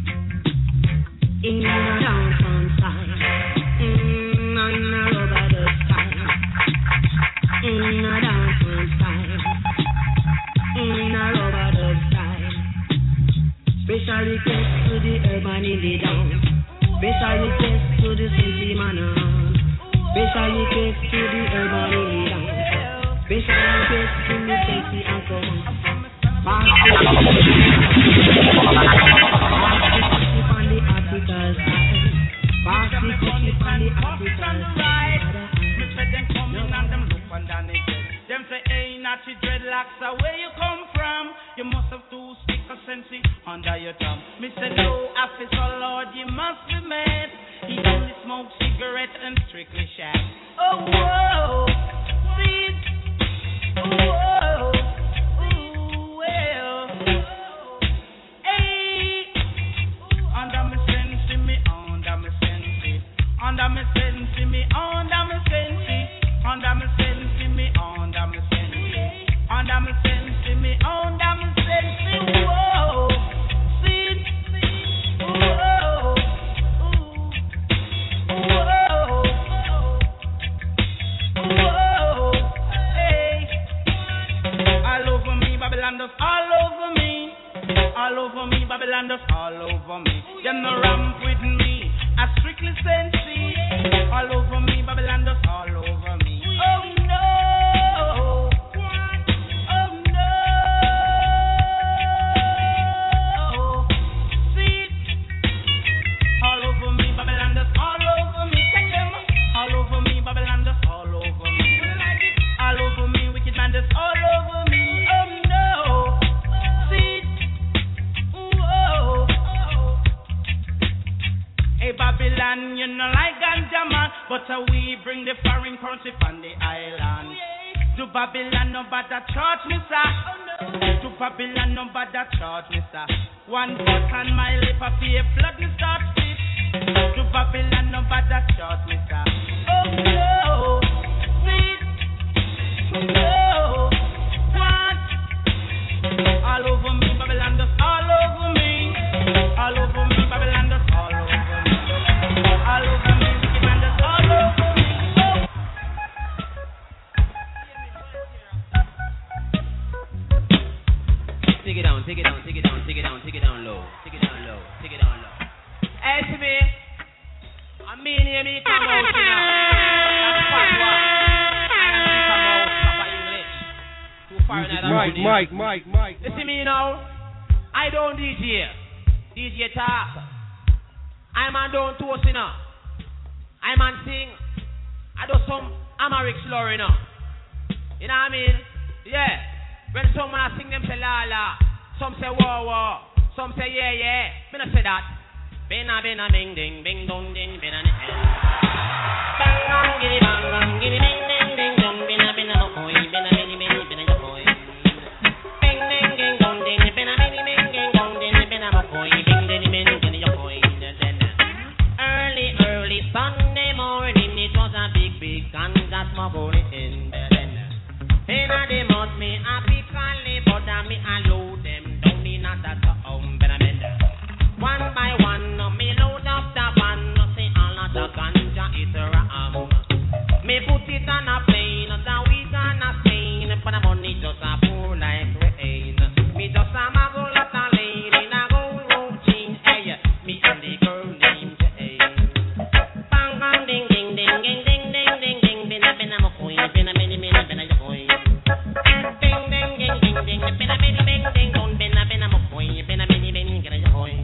In a downtown style, mm, on a rubber dub style. In a downtown style, in a rubber dub style. Special request to the urban in the down. Special request to the city man on. Special request to the urban in the down. Special request to the sexy and so on. Pass the tip on the article side. Pass the tip on the article side. Me say them coming and them look underneath. Them say, hey, natty dreadlocks, where you come from? You must have two stick of sensi under your thumb. Me say, no, officer, Lord, you must be mad. He only smokes cigarette and strictly shag. Oh, whoa, see, whoa, ooh, well, hey, under me sensi, me under me sensi, under me sensi, me under me sensi, under me sensi, me under me sensi, under me sensi, me under me sensi, whoa, see, whoa, whoa, whoa, hey, Babylon, you know like ganja man, but uh, we bring the foreign currency from the island. To Babylon, no bother charge me, sir. To Babylon, no bother charge me, sir. One foot on my lip, I feel blood and start spit. To Babylon, no bother charge me, sir. Oh no, sweet, oh, what? All over me, Babylon, just all over me. All over me, Babylon, just all over me. All over me, Babylon, just all over me. Take it down, take it down, take it down, take it down, take it down low, take it down low, take it down low. Hey, to me, I mean, hear me come out, you know. That's part one. I come out proper English. Too far in that Mike, Mike, Mike, Mike. You see me now? I don't D J. D J talk. I'm on down toast, you know. I'm on sing. I do some Amharic slur, you know. You know what I mean? Yeah. When someone I sing them say la la, some say whoa whoa, some say yeah yeah. Me not say that. Bena bena bing ding bing dong ding bena ni hen. Bang bang giddy bang bang giddy bing ding ding dong bena bena mo boy bena bena bena bena yo boy. Bing ding ding dong ding bena bena bena bing dong ding bena mo boy bing ding bena bena yo boy. Early early Sunday morning it was a big big ganja smoke going in Berlin. Bena they must me happy. But me allow them down in a that home one by one, me load up the van, say all of the ganja is ram. Me put it on a plane, the weed on a stain, but the money just a pour like rain. Me just a muggle up the lane in a gold routine, hey, me and the girl named Jane. Bang bang ding ding ding ding ding ding ding ding, bina bina mo koy, bina bina bina bina yo koy. Ding ding ding ding ding, bina bina bina ding dong, bina bina mo koy, bina bina bina bina yo koy.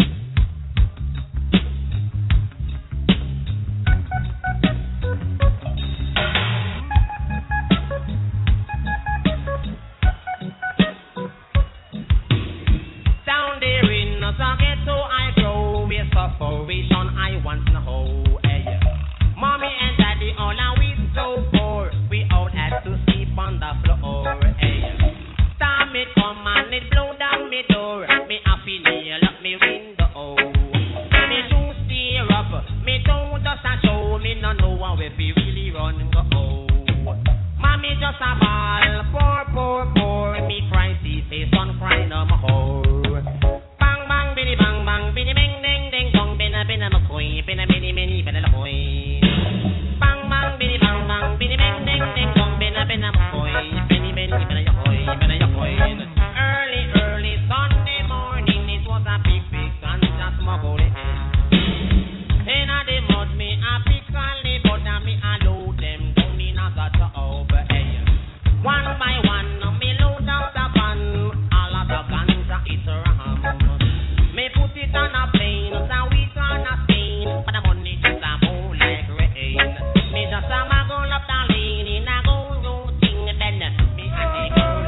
Down there in the ghetto I grow, with sufferation I want to know. Hey. Mommy and daddy all are we so poor, we all had to sleep on the floor. Hey. Storm it come and it blow down me door, me happy nail up me window. Me shoes steer up, me toe just a show, me no know how if we really run go. Mommy just a ball, poor, poor, poor, me cry see face son cry no more. Bang bang biddy bang bang biddy bing ding ding dong, bina bina makoy, bina bini bini bina lakoy. Bang bang biddy bang bang biddy bing ding ding dong, bina bina makoy, bini bini bina yakoy, bina yakoy. Early early Sunday morning it was a big big ganja smoke going in. Inna the mud me a pick and the butter me a load them down in a gutter over here. One by one me load out the van, all of the ganja is ram. Me put it on a plane, so we on a stain, but the money just a pour like rain. Me just a muggle up the lane in a gold routine, then me and the girl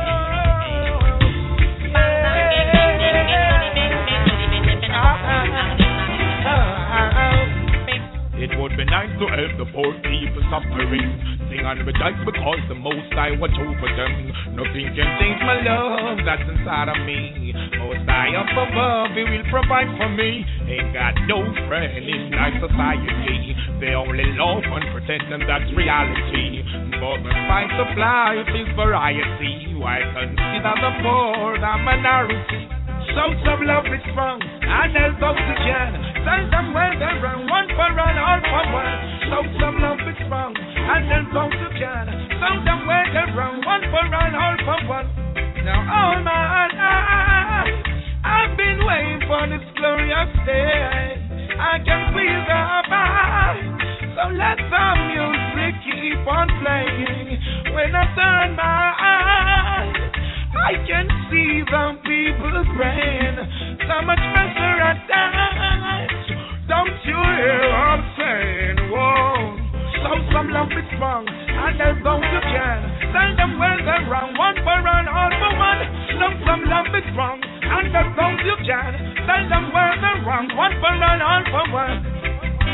It would be nice to help the poor people suffering. Sing and rejoice because the Most High watch over them. Nothing can change my love that's inside of me. Most High up above, He will provide for me. Ain't got no friend in our society. They only love and pretend and that's reality. But when find supply, it is variety. Why consider the poor the minority? Shouts of love is strong and help those who can. Send them where they run, one for all, all for one. Shouts of love is strong and help those who can. Send them where they run, one for all, all for one. Now all my life I've been waiting for this glorious day. I can feel the vibe, so let the music keep on playing. When I turn my eyes, I can see the people praying. So much pressure at times. Don't you hear what I'm saying? Whoa. So some love is strong, and there's those who can. Send them where they're wrong, one for one, all for one. Love some love is strong, and there's those you can. Send them where they're wrong, one for one, all for one.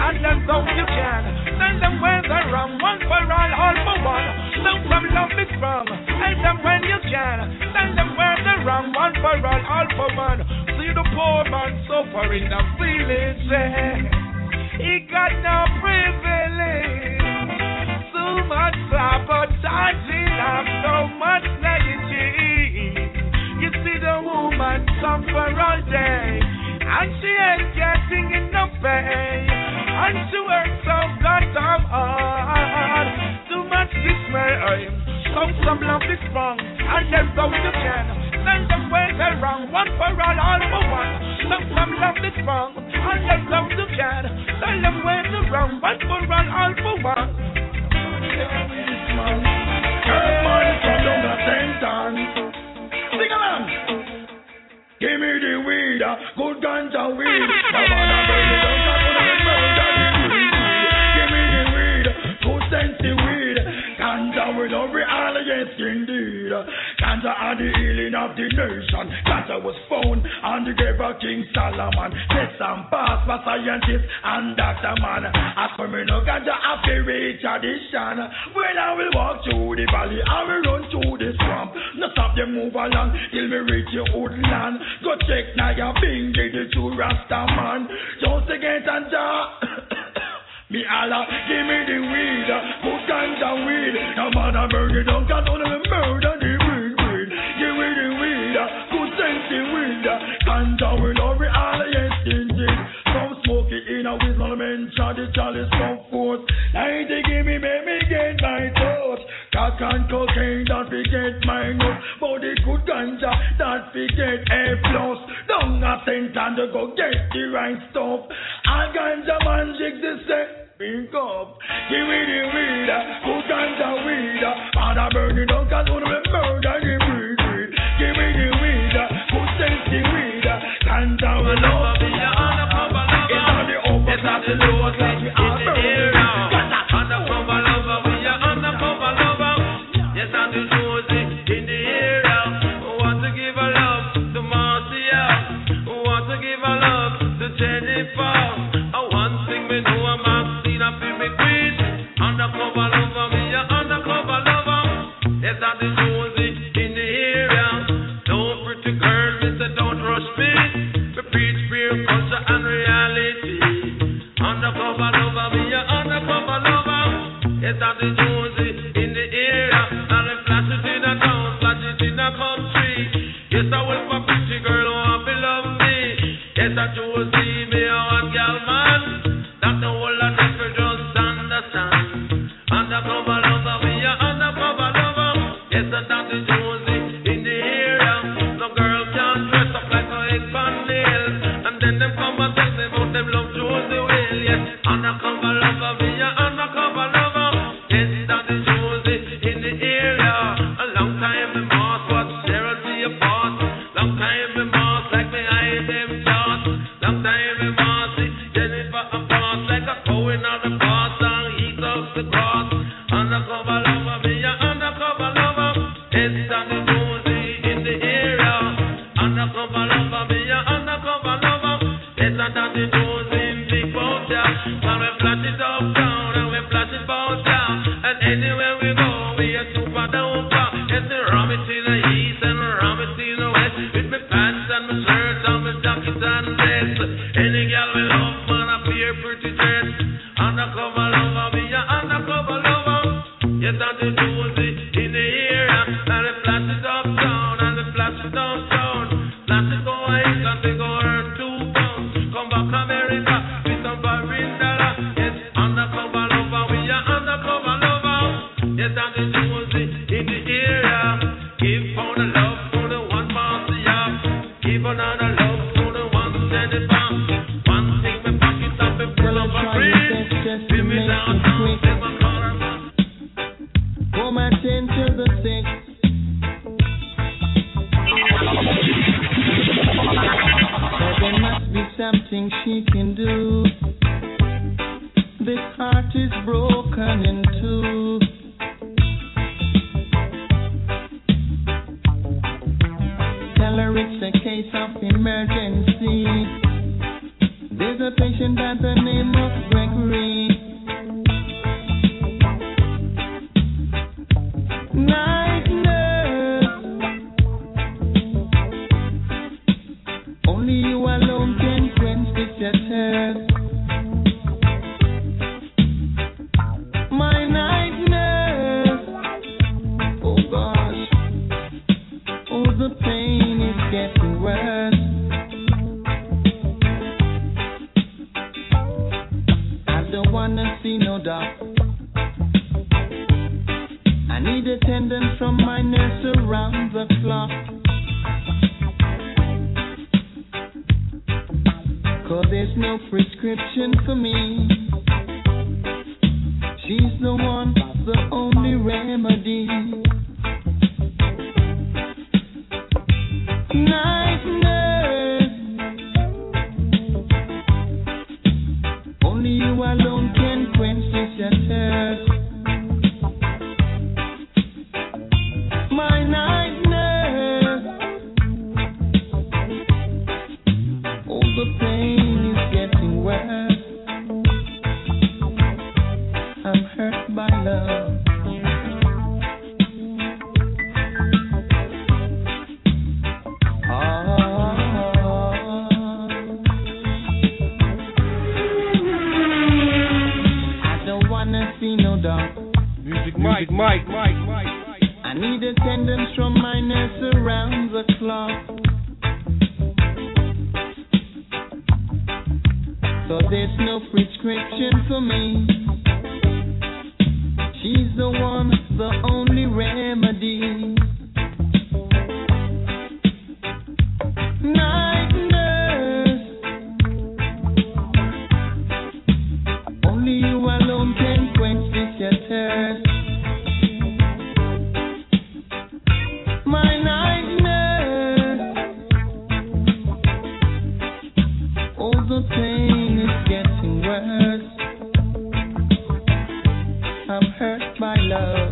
and that's how you can. Tell them where they're wrong, one for all, all for one. Don't from love is wrong, tell them when you can. Tell them where they're wrong, one for all, all for one. See the poor man suffering the village, he got no privilege. So much sabotaging, have so much negative. You see the woman suffer all day, and she ain't getting enough pay, and she works so goddamn hard. Too much dismay. Some some love is wrong, and there's how you can. Tell them where they're wrong, one for all, all for one. Some some love is wrong, and there's how you can. Tell them where they're wrong, one for all, all for one. Girl, man, from down the Saint-Ann. Sing along. Give me the weed, uh, good ganja weed. Now man, I burn it down, I'm gonna murder the weed. Give me the weed, good sensey weed. Ganja with every all, yes indeed. Ganja are the healing of the nation. Ganja was found on the grave of King Solomon. Test and pass by scientists and Doctor Man. As for me no ganja, I feel rich tradition. When I will walk through the valley, I will run through the swamp. No stop them move along till me reach your woodland. Go check now your bingy, the true Rasta man. Just to get ganja. Me Allah, give me the weed, good ganja weed. No matter burn it down, can't only murder the weed, weed. Give me the weed, good sensey weed. Ganja weed, every all, yes indeed. Some smoke it in a whistle, mention the chalice come forth. Now they give me, make me get my thoughts. Cock and cocaine, don't forget my nose. But the good ganja, don't forget A plus. Don't a cent and go get the right stuff. A ganja man jigs the set. Pick up, give me the weed, good ganja weed. And I burn it down, cause one of them murder the weed, weed. Give me the weed, good sensey weed. Ganja will love me, it's on the upper, it's not the lower, like we are burning. Undercover lover, we are undercover lover. Yes, I'm the Josie in the area. Who want to give a love to Marcia? Who want to give a love to Jennifer? I one thing we know I'm undercover lover, me a undercover lover. Yes, I'm the Josie in the area. No pretty girl, me say don't rush me. We preach pure culture and reality. Undercover lover, me a undercover lover. Yes, I'm the Josie in the area. And I flash it in a town, flash it in a country. Yes, I will for pretty girl who want to love me. Yes, I Josie, me a one girl man. That the whole of them will just understand. Undercover lover, we are undercover lover. Yes, and that is Josie in the area. No girl can dress up like no egg on nails. And then them come and tell me about them love Josie well. Yes, undercover lover, we are undercover lover. Yes, that is Josie in the area. A long time the boss was Cheryl to your boss. Long time the boss like me I them shots. Long time the boss Jennifer a boss like a Cohen on the boss and he's off the cross. Undercover lover, me a undercover lover. It's on the Josie in the area. Undercover lover, me a undercover lover. It's on the Josie in Big Boat, yeah. And we flash it up down, and we flash it bout down. And anywhere we go, we a super duper. Yes, we ram it in the east and we ram it in the west. With my pants and my shirt and my jacket and vest. Any girl we love, man, a pure pretty dress. Undercover lover, me a undercover lover. Yes, I'm the Josie in the area. And we flash it up down, and we flash it up down. Flash it go east and we go earn two pounds. Come back America with some foreign dollar. Yes, undercover lover, we are undercover lover. Yes, I'm the Josie in the area. Give for the love for the one Marcia. Give another love for the one Jennifer. One thing me pocket up and pull up a breeze. Give me down, down, take my car. Go my ten to the six. But there must be something she can do. This heart is broken in two. Tell her it's a case of emergency. This There's a patient by the name of Gregory. Night nurse, only you alone can quench this thirst. My night nurse, oh gosh, oh the pain is getting worse. I don't wanna see no doctor. I need attendance from my nurse around the clock. Cause there's no prescription for me. She's the one, the only remedy. Night nurse, only you alone can quench this your thirst. My night nurse, oh the pain is getting worse. I'm hurt by love. Oh, I don't wanna see no dog. Music Mike, Mike, Mike, Mike. I need attendance from my nurse around the clock. So there's no prescription for me. She's the one, the only remedy. Night nurse, only you alone can quench this your thirst. My night nurse, oh the pain is getting worse. I'm hurt by love,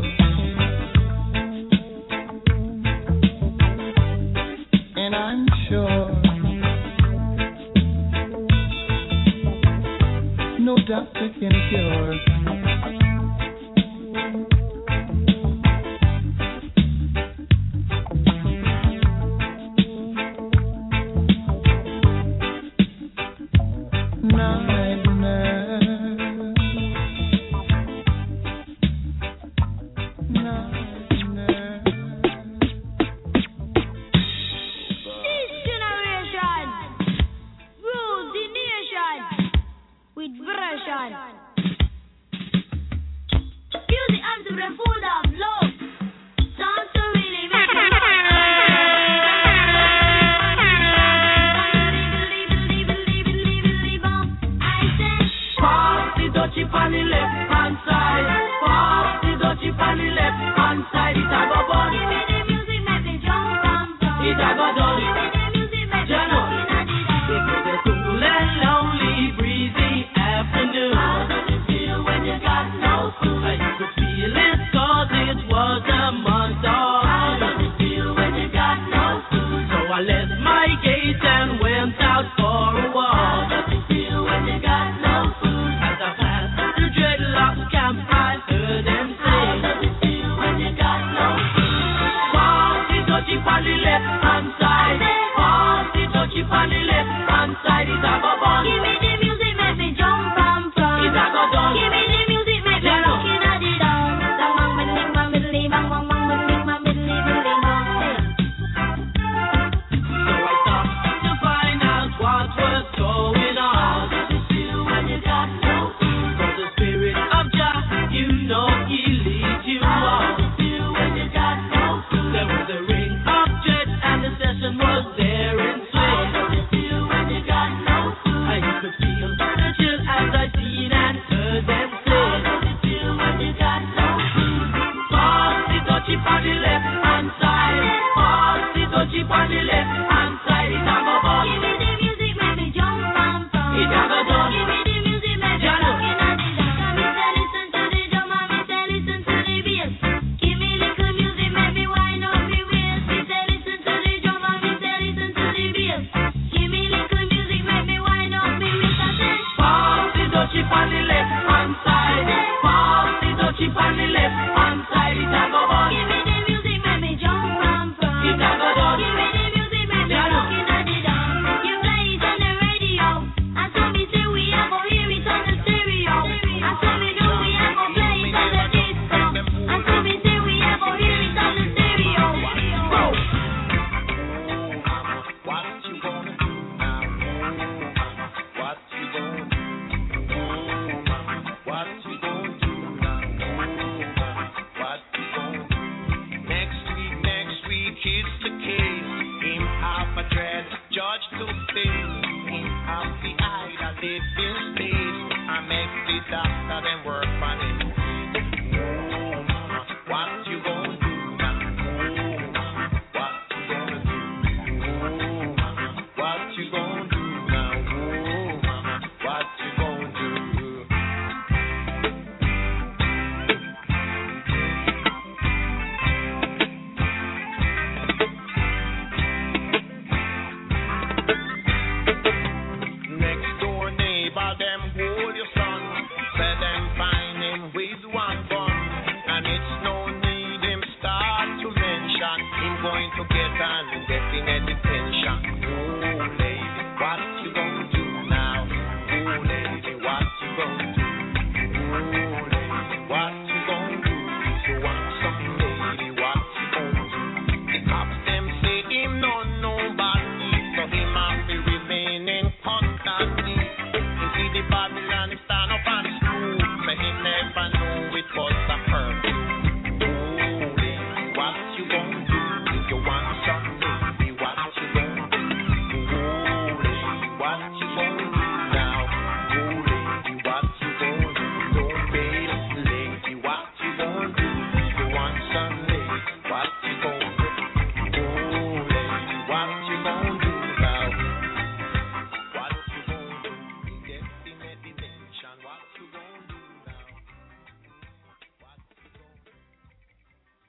and I'm sure no doctor can cure. Night nurse, night nurse. This generation rules the nation with version. Music and the full of love. Sounds to really make you Pass the dutchie on the left hand side. Pass the dutchie on the left hand side. It a go bun. It a go done. Jano. It was a cool and lonely, breezy afternoon. How does it feel when you got no food? I used to feel it so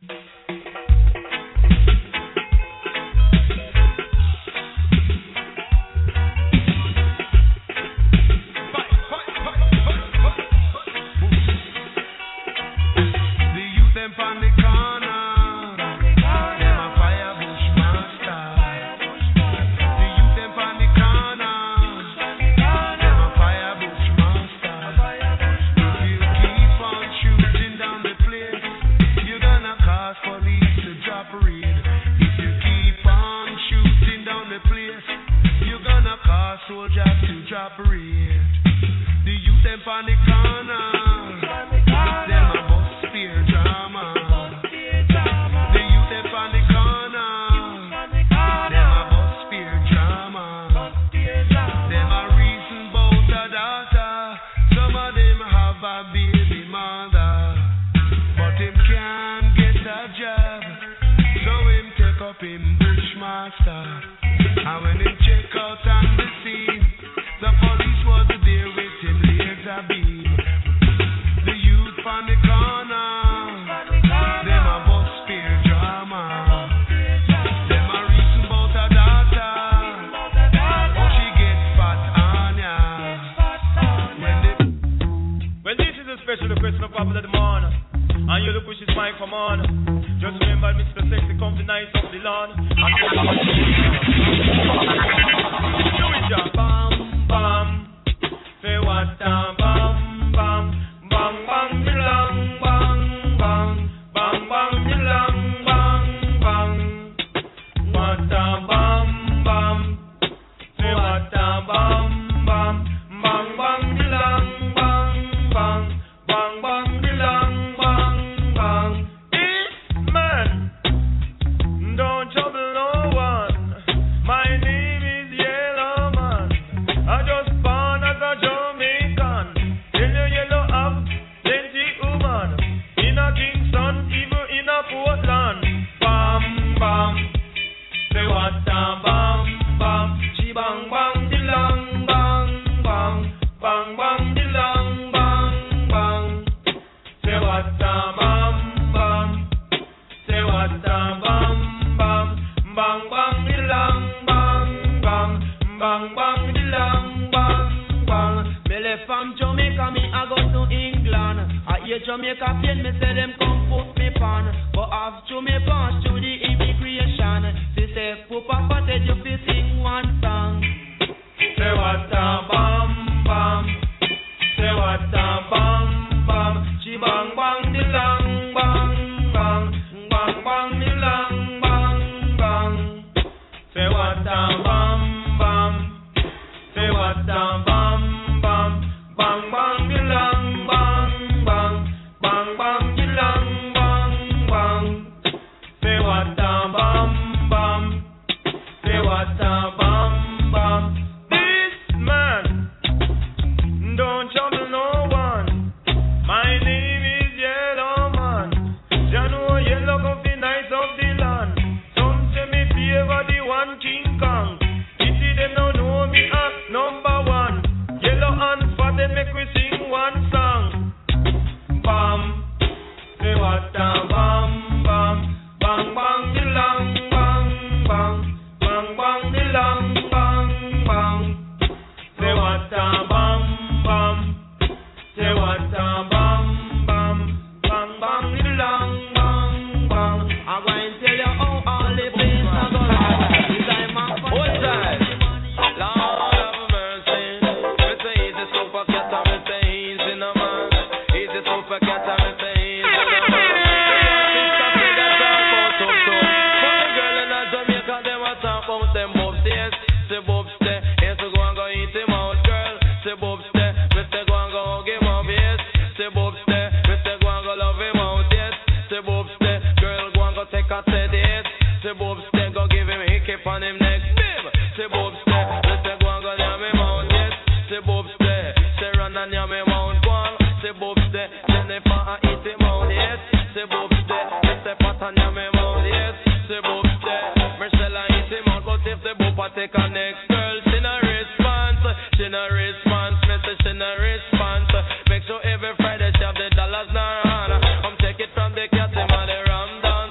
Make sure every Friday she have the dollars now. Come take it from the cat, them and the ram down.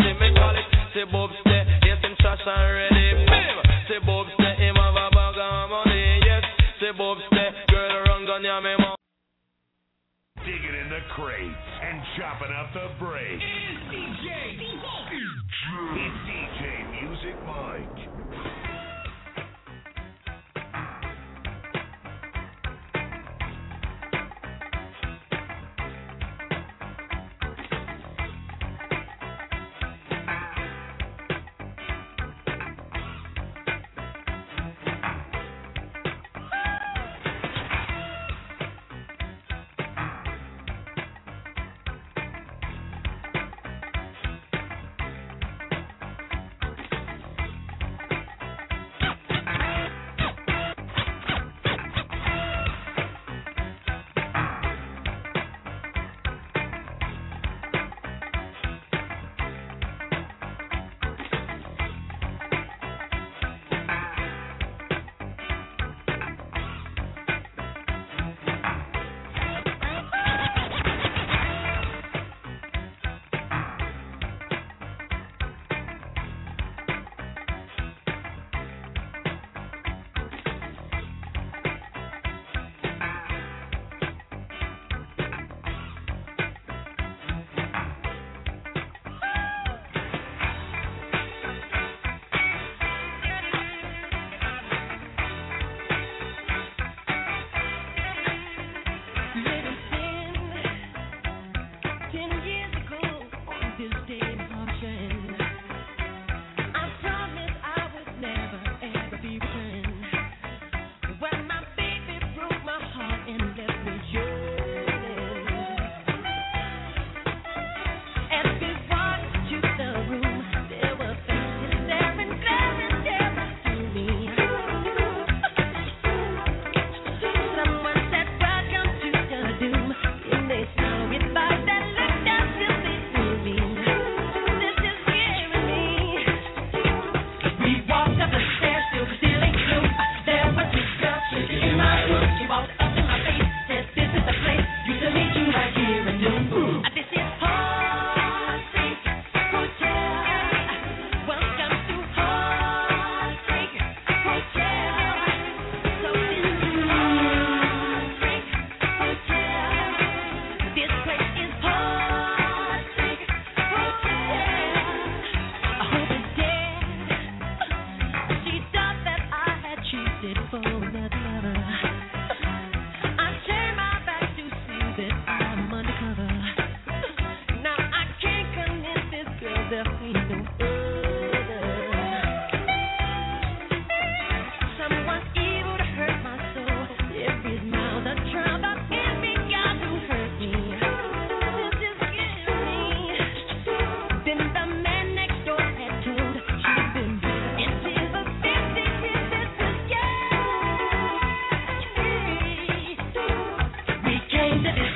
money, me call it. Say Bob stay, yes, him trash and ready. Bim! Say Bob stay, him have a bag of money. Yes, say Bob stay, girl run gun, yeah, me mom. Digging in the crates and chopping up the break. It's D J. It's D J Music Mike.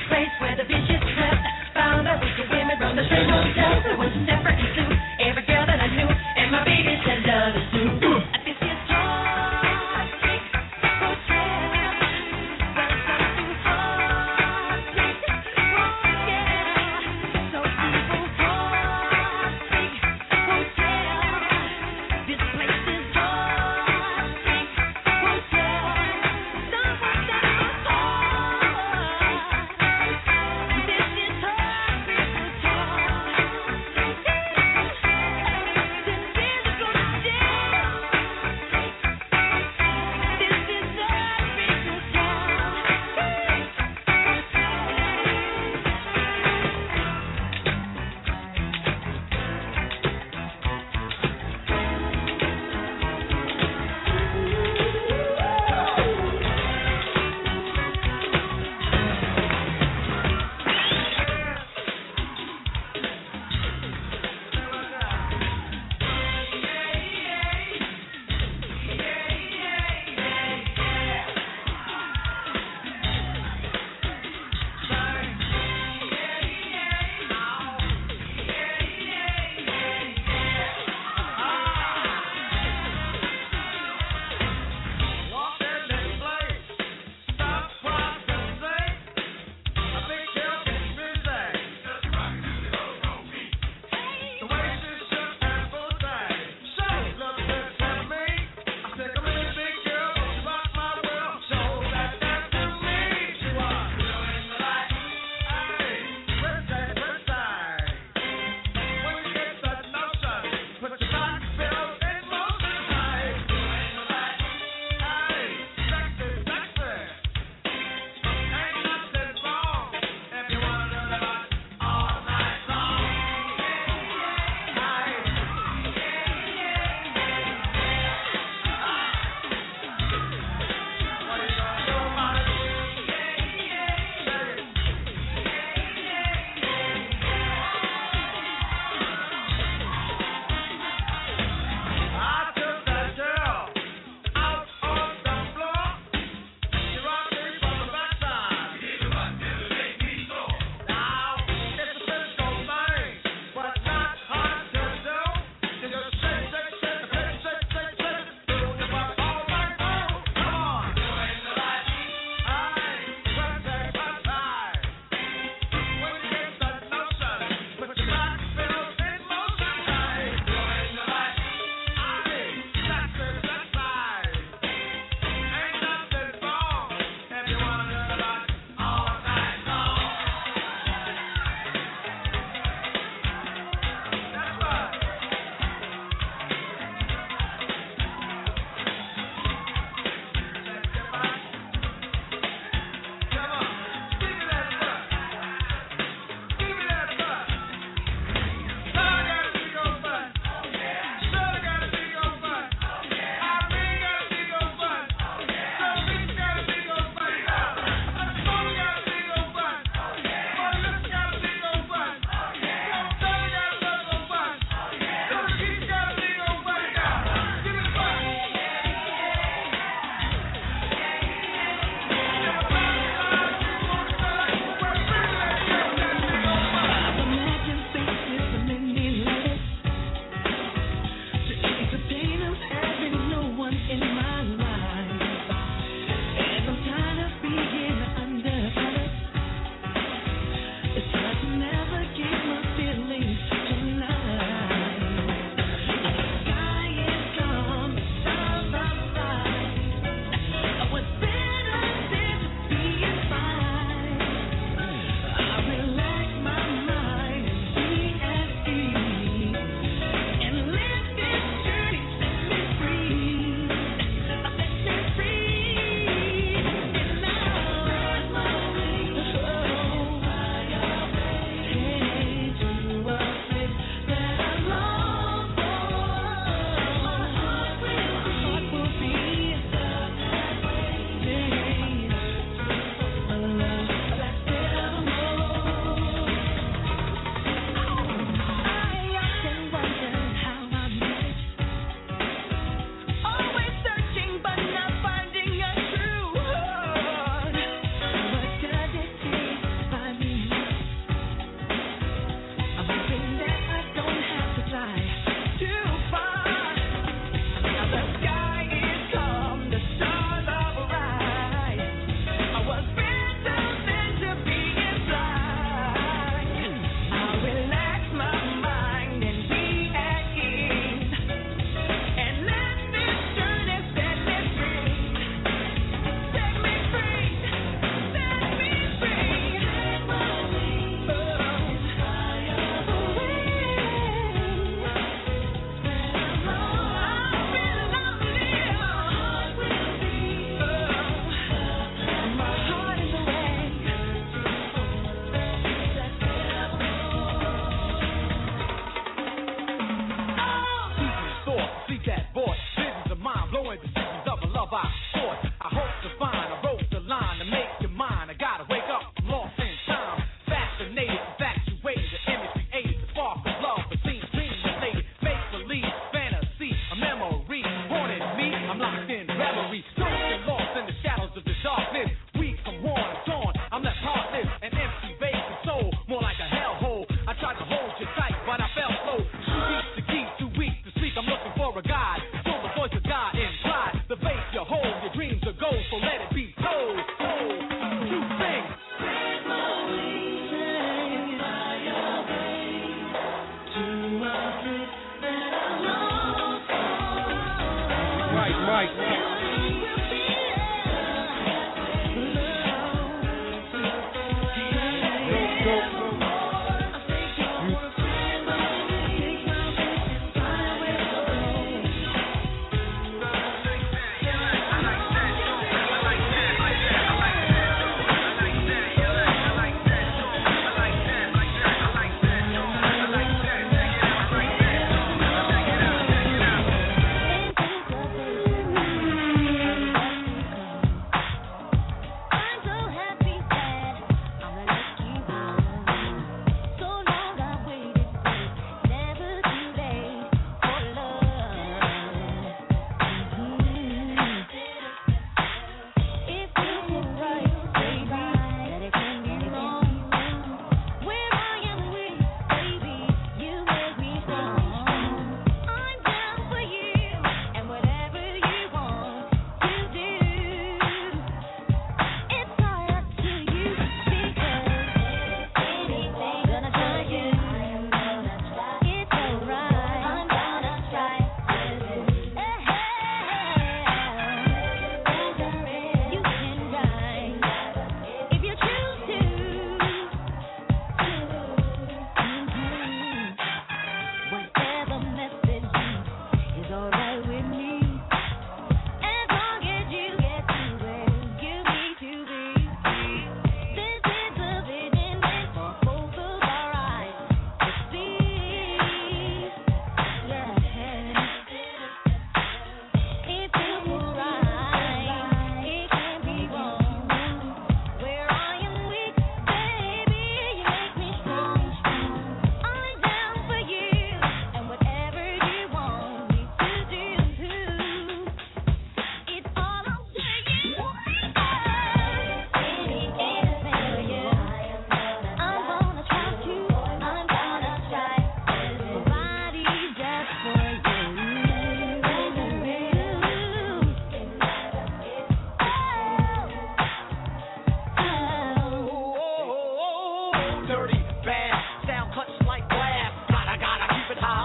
The same hotel, there was a separate suit. Every girl that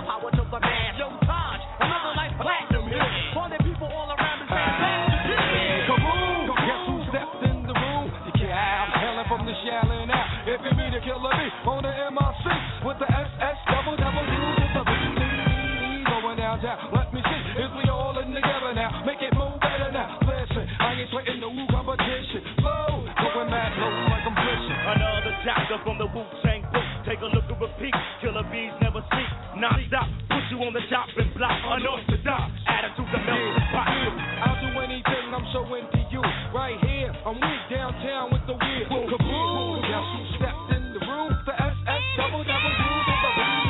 power to the man. Yo, Taj, another life platinum hit. For the people all around me saying back to this. Kaboom! Guess who stepped in the room? The cow, hailing from the Shaolin out. If you meet a killer bee on the M I C with the S S double double U to the B B going downtown. Let me see if we all in together now. Make it move better now. Listen, I ain't sweating no competition. Low, going mad low like I'm fishing. Another chapter from the Wu-Tang book. Take a look and repeat. Killer bees never sleep. Non-stop. Put you on the chopping block. Unorthodox. Attitude that melts the pot. I'll do anything I'm showing to you. Right here, I'm weak downtown with the wheel. Kaboom! Guess who stepped in the room? The S S double double U to the B B.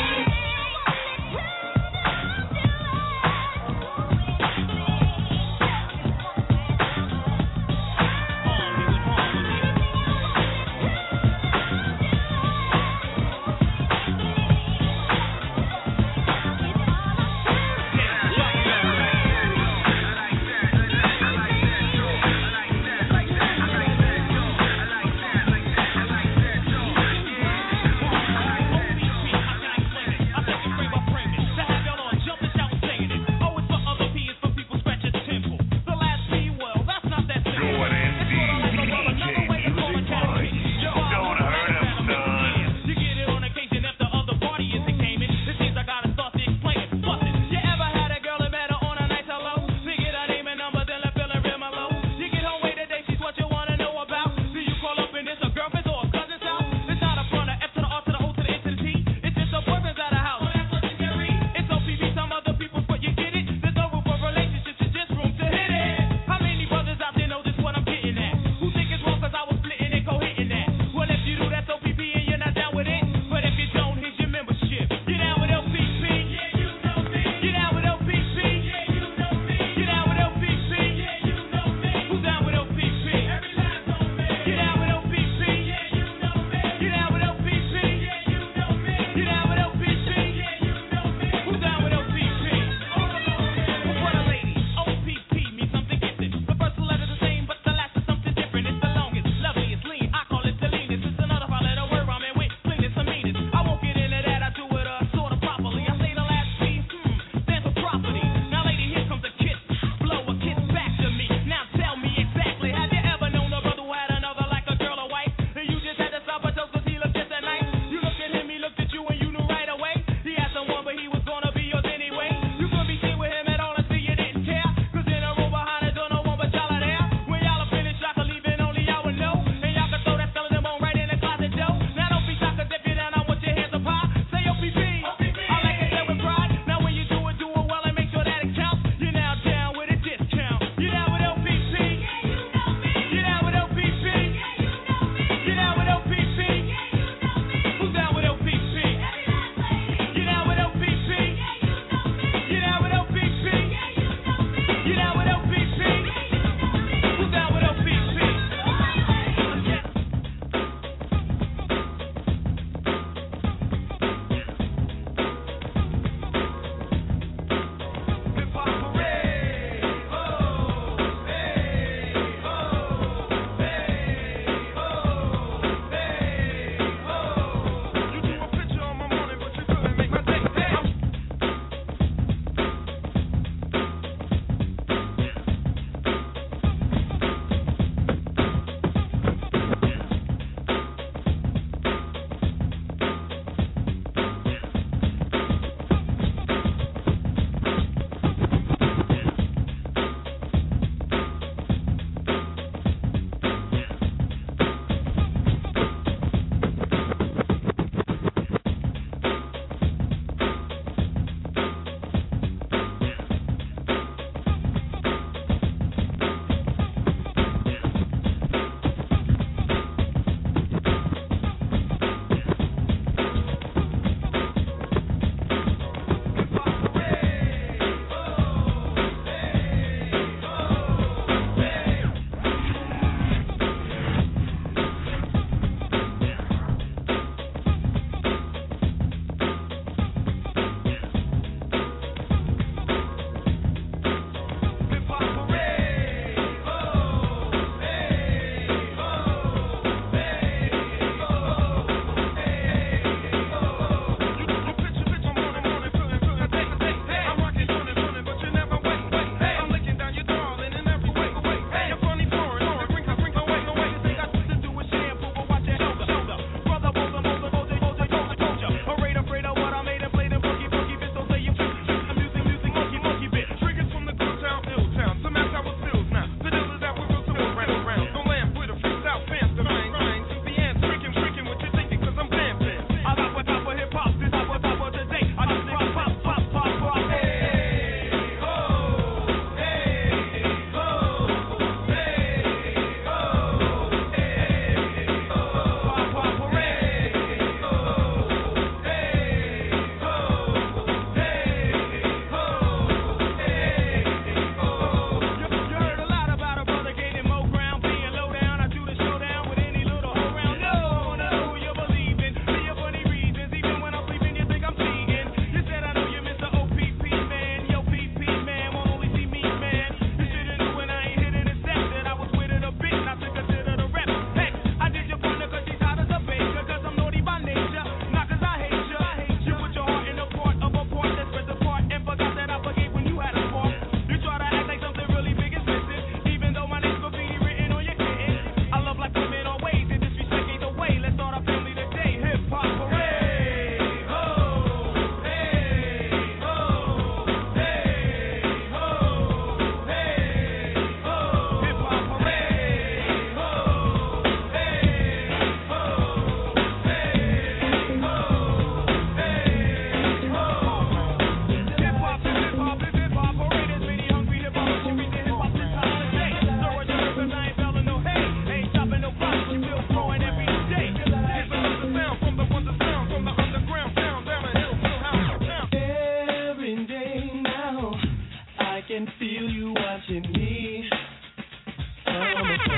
can feel you watching me from afar.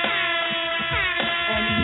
And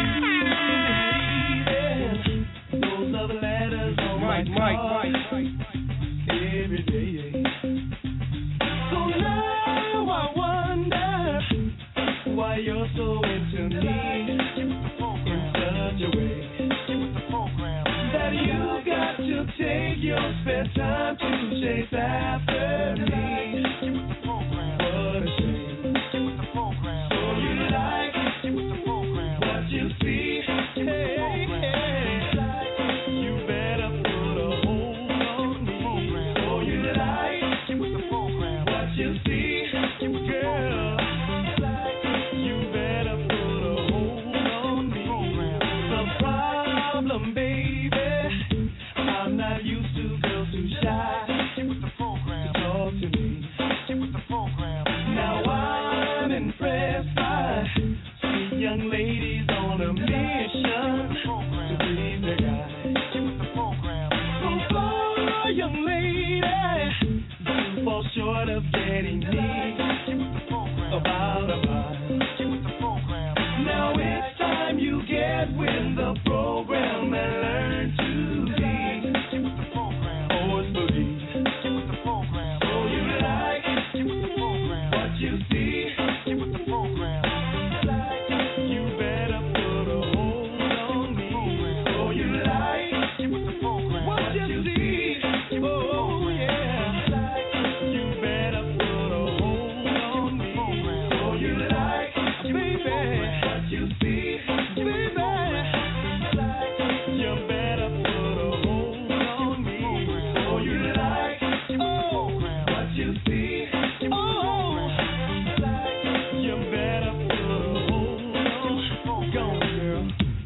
you believing those love letters on my card every day. So now I wonder why you're so into me in such a way that you got to take your spare time to chase after me. What a shame. So you like what you see. Hey, hey. You better put a hold on me. So you like what you see, girl. You better put a hold on me. The problem, baby, I'm not used to girls too shy to talk to me. Now I'm impressed by sweet young ladies on a mission to please the guy. So far, young lady, you fall short of getting me about a mile. Now it's time you get with the program and learn to lead. Oh, it's believe. So you like what you see. You better put a hold on me. So you like what you see. Oh, yeah. You better put a hold on me. So you like, baby, what you see. Baby, you better put a hold on me. So you like, oh, what you see. Oh, you better put a hold on. Go on, girl.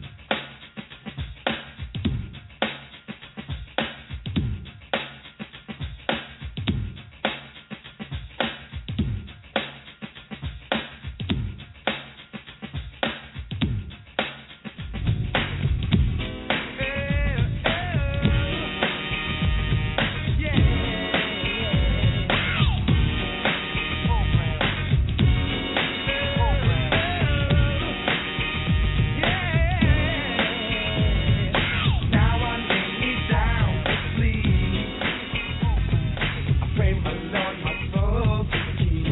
Now I lay me down to sleep. I pray my Lord my soul to keep.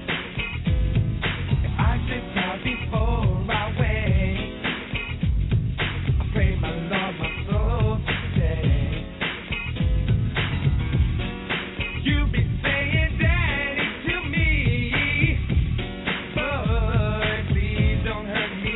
If I sit down before I wake, I pray my Lord my soul to stay. You be saying daddy to me, but please don't hurt me.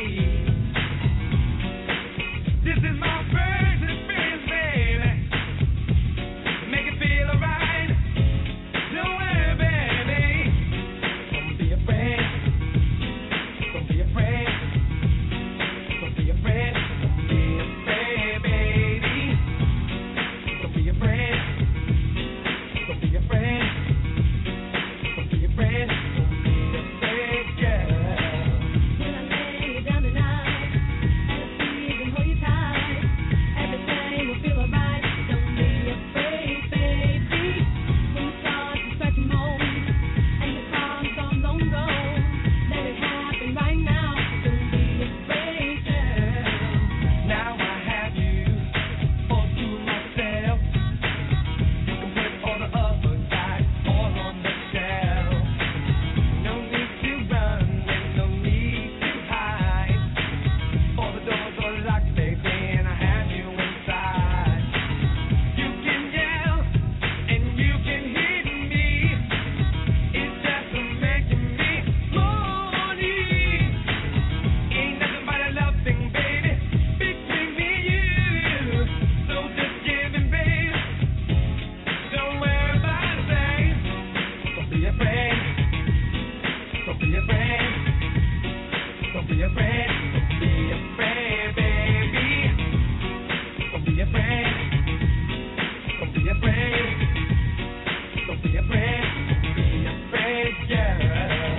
This is my first experience, baby. Make it feel alright. Don't worry, baby. Don't be afraid. Don't be afraid. Don't be afraid. Don't be afraid, baby. Don't be afraid. Don't be afraid. Don't be afraid. Don't be afraid, girl. When I lay you down tonight, and I squeeze and hold you tight, everything will feel alright. Don't be afraid, baby. When you start to stretch and moan, and your problems all long gone, let it happen right now. Don't be afraid, girl. Now I have you all to myself. You can put all the other guys all on the shelf. No need to run and no need to hide. All the doors are locked, baby, and I have you inside. You can yell and you can hit me. It's just making me horny. Ain't nothing but a love thing, baby, between me and you. So just give in, babe. Don't worry about a thing. Don't be afraid. Don't be afraid. Don't be afraid. Don't be afraid, baby. Don't be afraid. Don't be afraid. Don't be afraid. Don't be afraid, girl.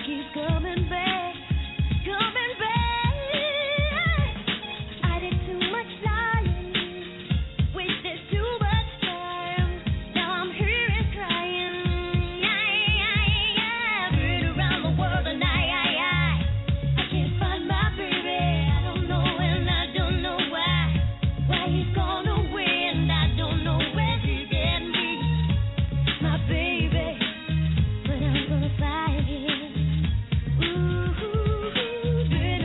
keeps coming back, coming back. I did too much lying, wasted too much time. Now I'm here and crying. Yeah, yeah, yeah. Been around the world and I, I, I, I can't find my baby. I don't know and I don't know why, why he's gone away and I don't know where he can be, my baby. But I'm gonna find him. Ooh, been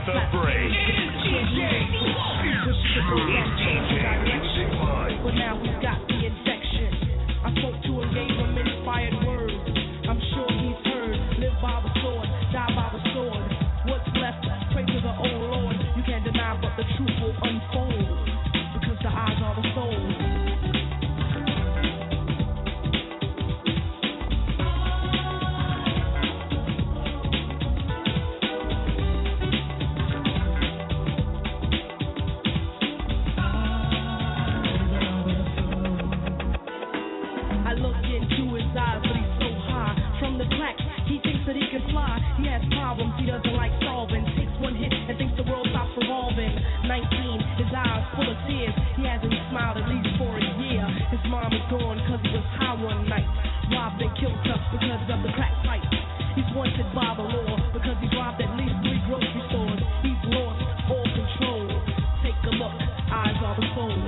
the break. But now he's got the infection. I spoke to him, gave him inspired words. I'm sure he's heard, live by the sword, die by the sword. What's left, pray to the old Lord. You can't deny but the truth will unfold, because the eyes are the soul. He doesn't like solving. Takes one hit and thinks the world stops revolving. nineteen, his eyes full of tears. He hasn't smiled at least for a year. His mom is gone cause he was high one night. Robbed and killed her because of the crack pipe. He's wanted by the law because he robbed at least three grocery stores. He's lost all control. Take a look, eyes are the soul.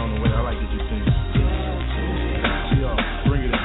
on the way. I like to do things. See y'all, bring it in.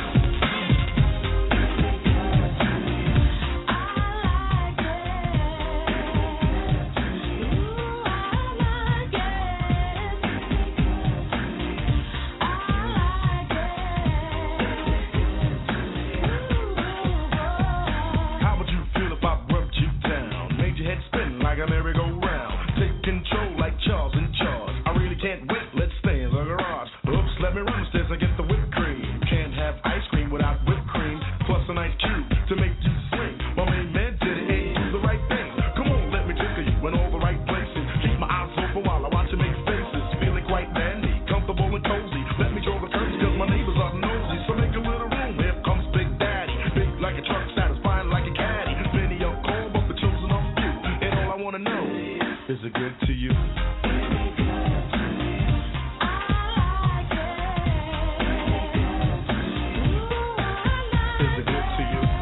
Like a merry-go-round, take control like Charles in charge. I really can't wait, let's stay in the garage. Oops, let me run upstairs and get the whipped cream. Can't have ice cream without whipped cream, plus an ice cube to make you swing. My main man did it, and do the right thing. Come on, let me tickle you in all the right places. Keep my eyes open while I watch you make faces. Feeling quite dandy, comfortable and cozy. Let me draw the curtains cause my neighbors are nosy. So make a little room, here comes Big Daddy. Big like a truck, satisfying like a caddy. Many are cold, but the chosen are few. And all I wanna know, is it good to you? Is it good to you?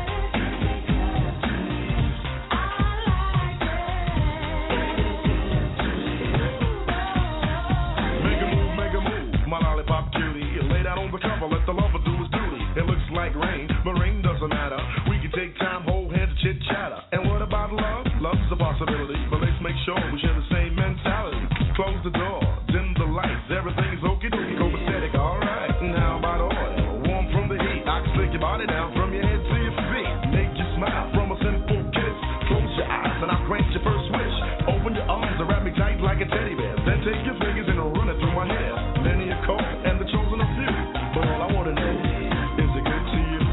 Make a move, make a move, my lollipop cutie. Lay down on the cover, let the lover do his duty. It looks like rain, but rain doesn't matter. We can take time, hold hands, chit chatter. And what about love? Love's a possibility, but let's make sure we share the same mentality. Close the door, dim the lights, everything's okie dokie, copacetic, alright. Now about oil, warm from the heat. I can slick your body down from your head to your feet. Make you smile from a simple kiss. Close your eyes and I'll grant your first wish. Open your arms and wrap me tight like a teddy bear. Then take your fingers and run it through my hair. Many are called and the chosen are few. But all I wanna know, is it good to you?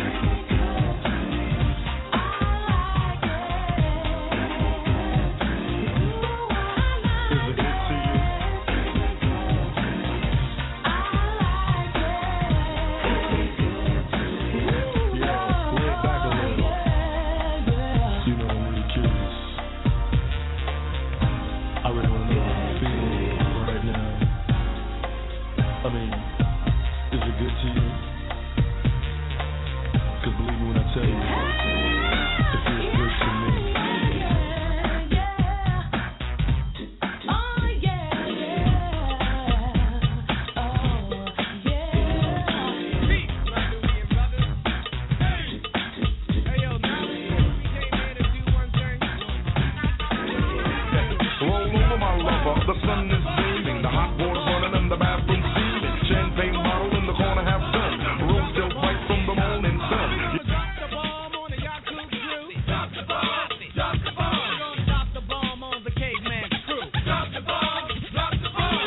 The sun is beaming, the hot water's running and the bathroom steaming. Champagne bottle in the corner, half done. Room still white from the morning sun. Drop the bomb on the Yaku crew. Drop the bomb. Drop the bomb. We're gonna drop the bomb on the caveman crew. Drop the bomb. Drop the bomb.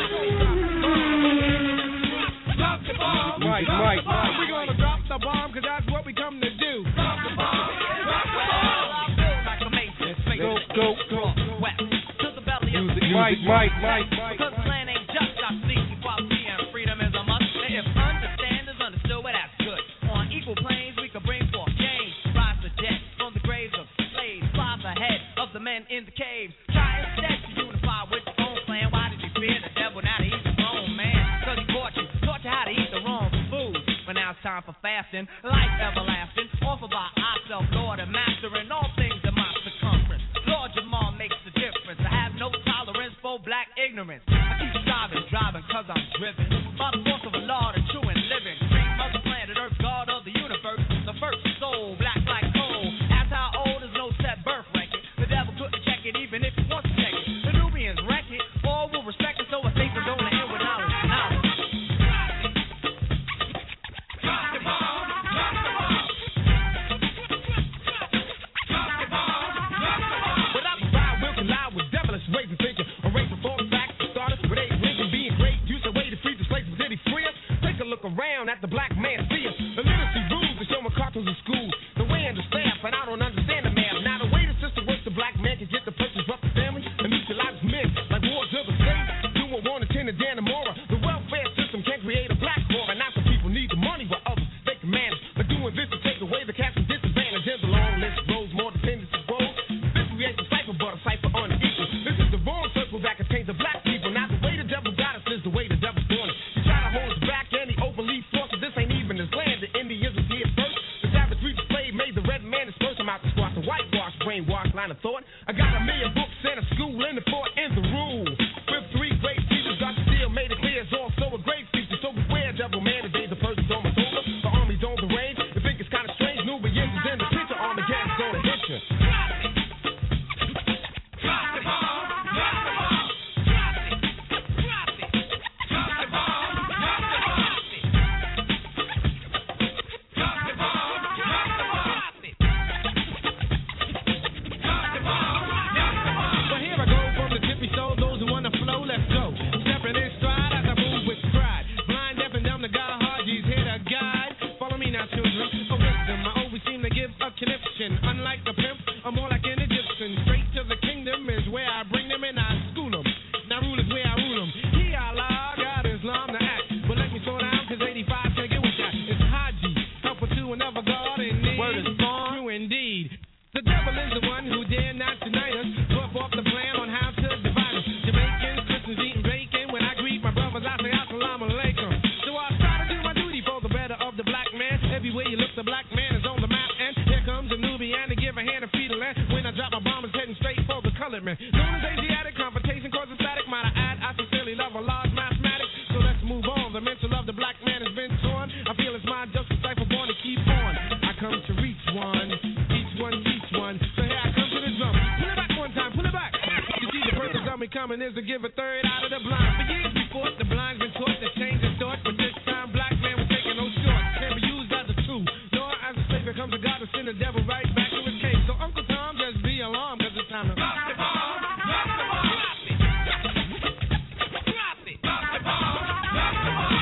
Drop the bomb. Right, right, right. We're gonna drop the bomb because that's what we come to do. Drop the bomb. Drop the bomb. Like a mason. Go, go, go. West to the belly of the Right, right, right. because the land ain't just I seek equality and freedom is a must. If understand is understood, well that's good. On equal planes we can bring forth change. Rise the dead from the graves of slaves. Fly the head of the men in the caves. Try instead to unify with your own plan. Why did you fear the devil? Now that he's a grown man. Cause he taught you, taught you how to eat the wrong food. But now it's time for fasting. Life everlasting, offered by ourselves, Lord and Master, and all things in my circumference. Lord Jamal makes the difference. I have no tolerance for black ignorance. I keep striving, driving cause I'm driven by the force of a law, the true and living. Cream of the planet Earth, God of the universe. The first soul, black like coal. Ask how old is no set birth record. The devil couldn't check it even if he wants to check it. The Nubians wreck it, all will respect it, so I think we're going to end with knowledge. Knowledge. Drop the bomb, drop the bomb. Drop the bomb, drop the bomb. But I'm proud, will collide with devilish ways of thinking. A race of thought facts started with eight Lincoln being great. Used a way to free the slaves, but did he free us? Take a look around at the black man, see us. The literacy rules are showing cartoons in school. The way and the staff, and I don't understand the math. Now the way the system works, the black man can get the purchase of the family and neutralize men like wars of the state. Do what one attended Dan and Mora. The welfare system can create a black horror. Not some people need the money, while others they can manage. But doing this to take away the cash and disadvantage. And the long list grows, more dependency grows. This creates a cipher, but a cipher unequal. This is the wrong circle that contains the black people. Now the way the devil got us is the way the devil's doing it. You try to hold us back and he openly forces. This ain't even his land. The Indians was here first. The savage reached the slave, made the red man disperse. I'm out to squash the whitewash, brainwash line of thought. I got a million books and a school in the fort in the rule. With three great teachers, Doctor Steele made it clear it's all so Assalamu alaikum. So I try to do my duty for the better of the black man. Everywhere you look, the black man is on the map. And here comes a newbie and to give a hand and feed a land. When I drop my bomb, it's heading straight for the colored man. Known as Asiatic, confrontation causes static. Might I add, I sincerely love a large mathematics. So let's move on. The mental of the black man has been torn. I feel it's mine just a cipher born to keep on. I come to reach one, each one teach one. So here I come to the drum. Pull it back one time, pull it back. You see the purpose of me coming is to give a third out of the blind. For years before, the blind's been taught to change his thought. But this time, black man was taking no short. Never used as a tool. Nor as a slave becomes a god to send the devil right back to his cave. So Uncle Tom, just be alarmed, cause it's time to drop the bomb. Drop the bomb. Drop it. Drop the bomb. Drop the bomb.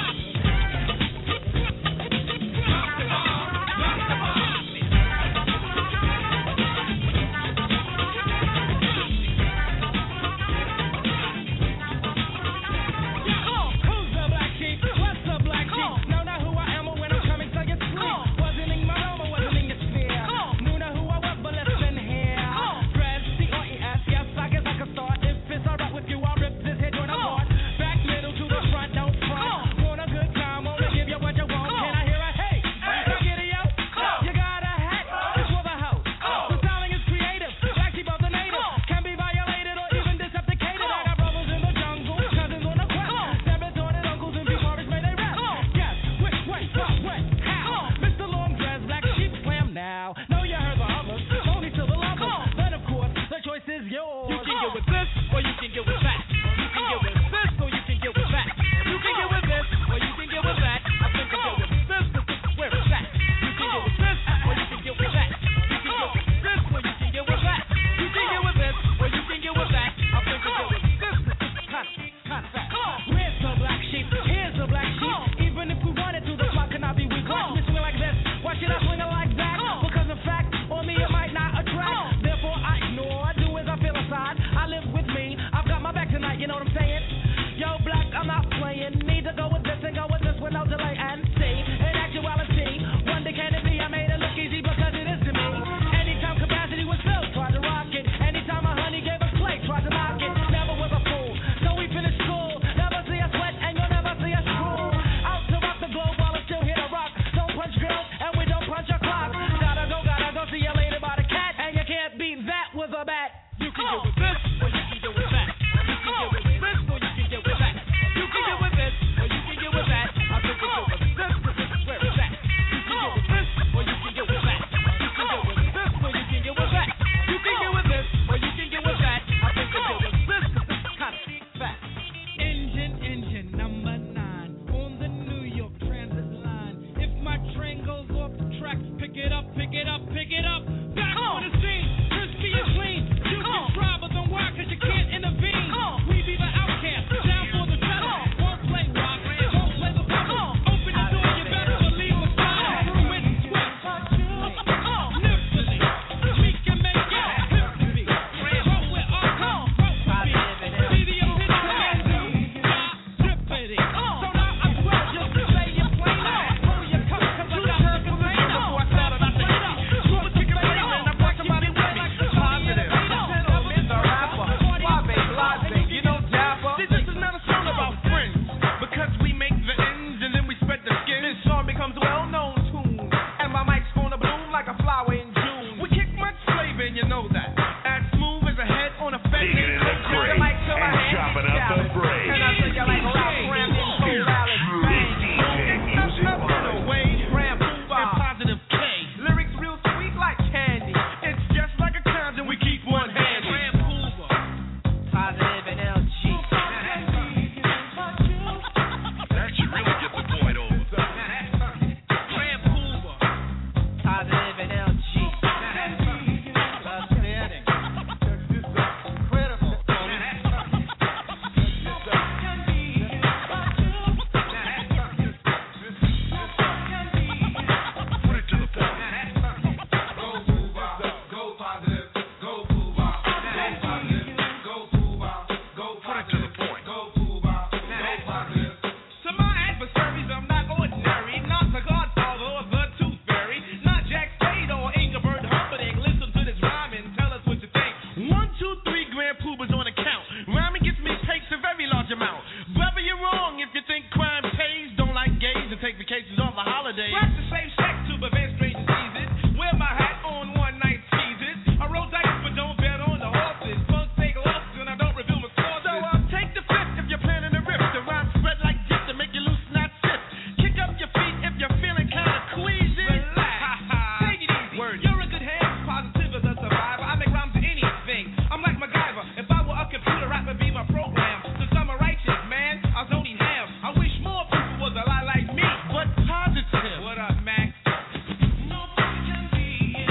holidays. Rock the same sex to prevent strange diseases. Wear my hat on one night teases. I roll dice but don't bet on the horses. Punks take losses and I don't reveal my sources. So uh, take the fifth if you're planning to rip. The rhyme spread like dip to make you loose, not shift. Kick up your feet if you're feeling kinda queasy. Relax, take it easy. Word. You're a good hand, positive as a survivor. I make rhymes to anything. I'm like MacGyver. If I were a computer, rap would be my program. Since I'm a righteous man, I don't even have. I wish more people was a lot like me, but positive. What up, Max? Nobody can be you.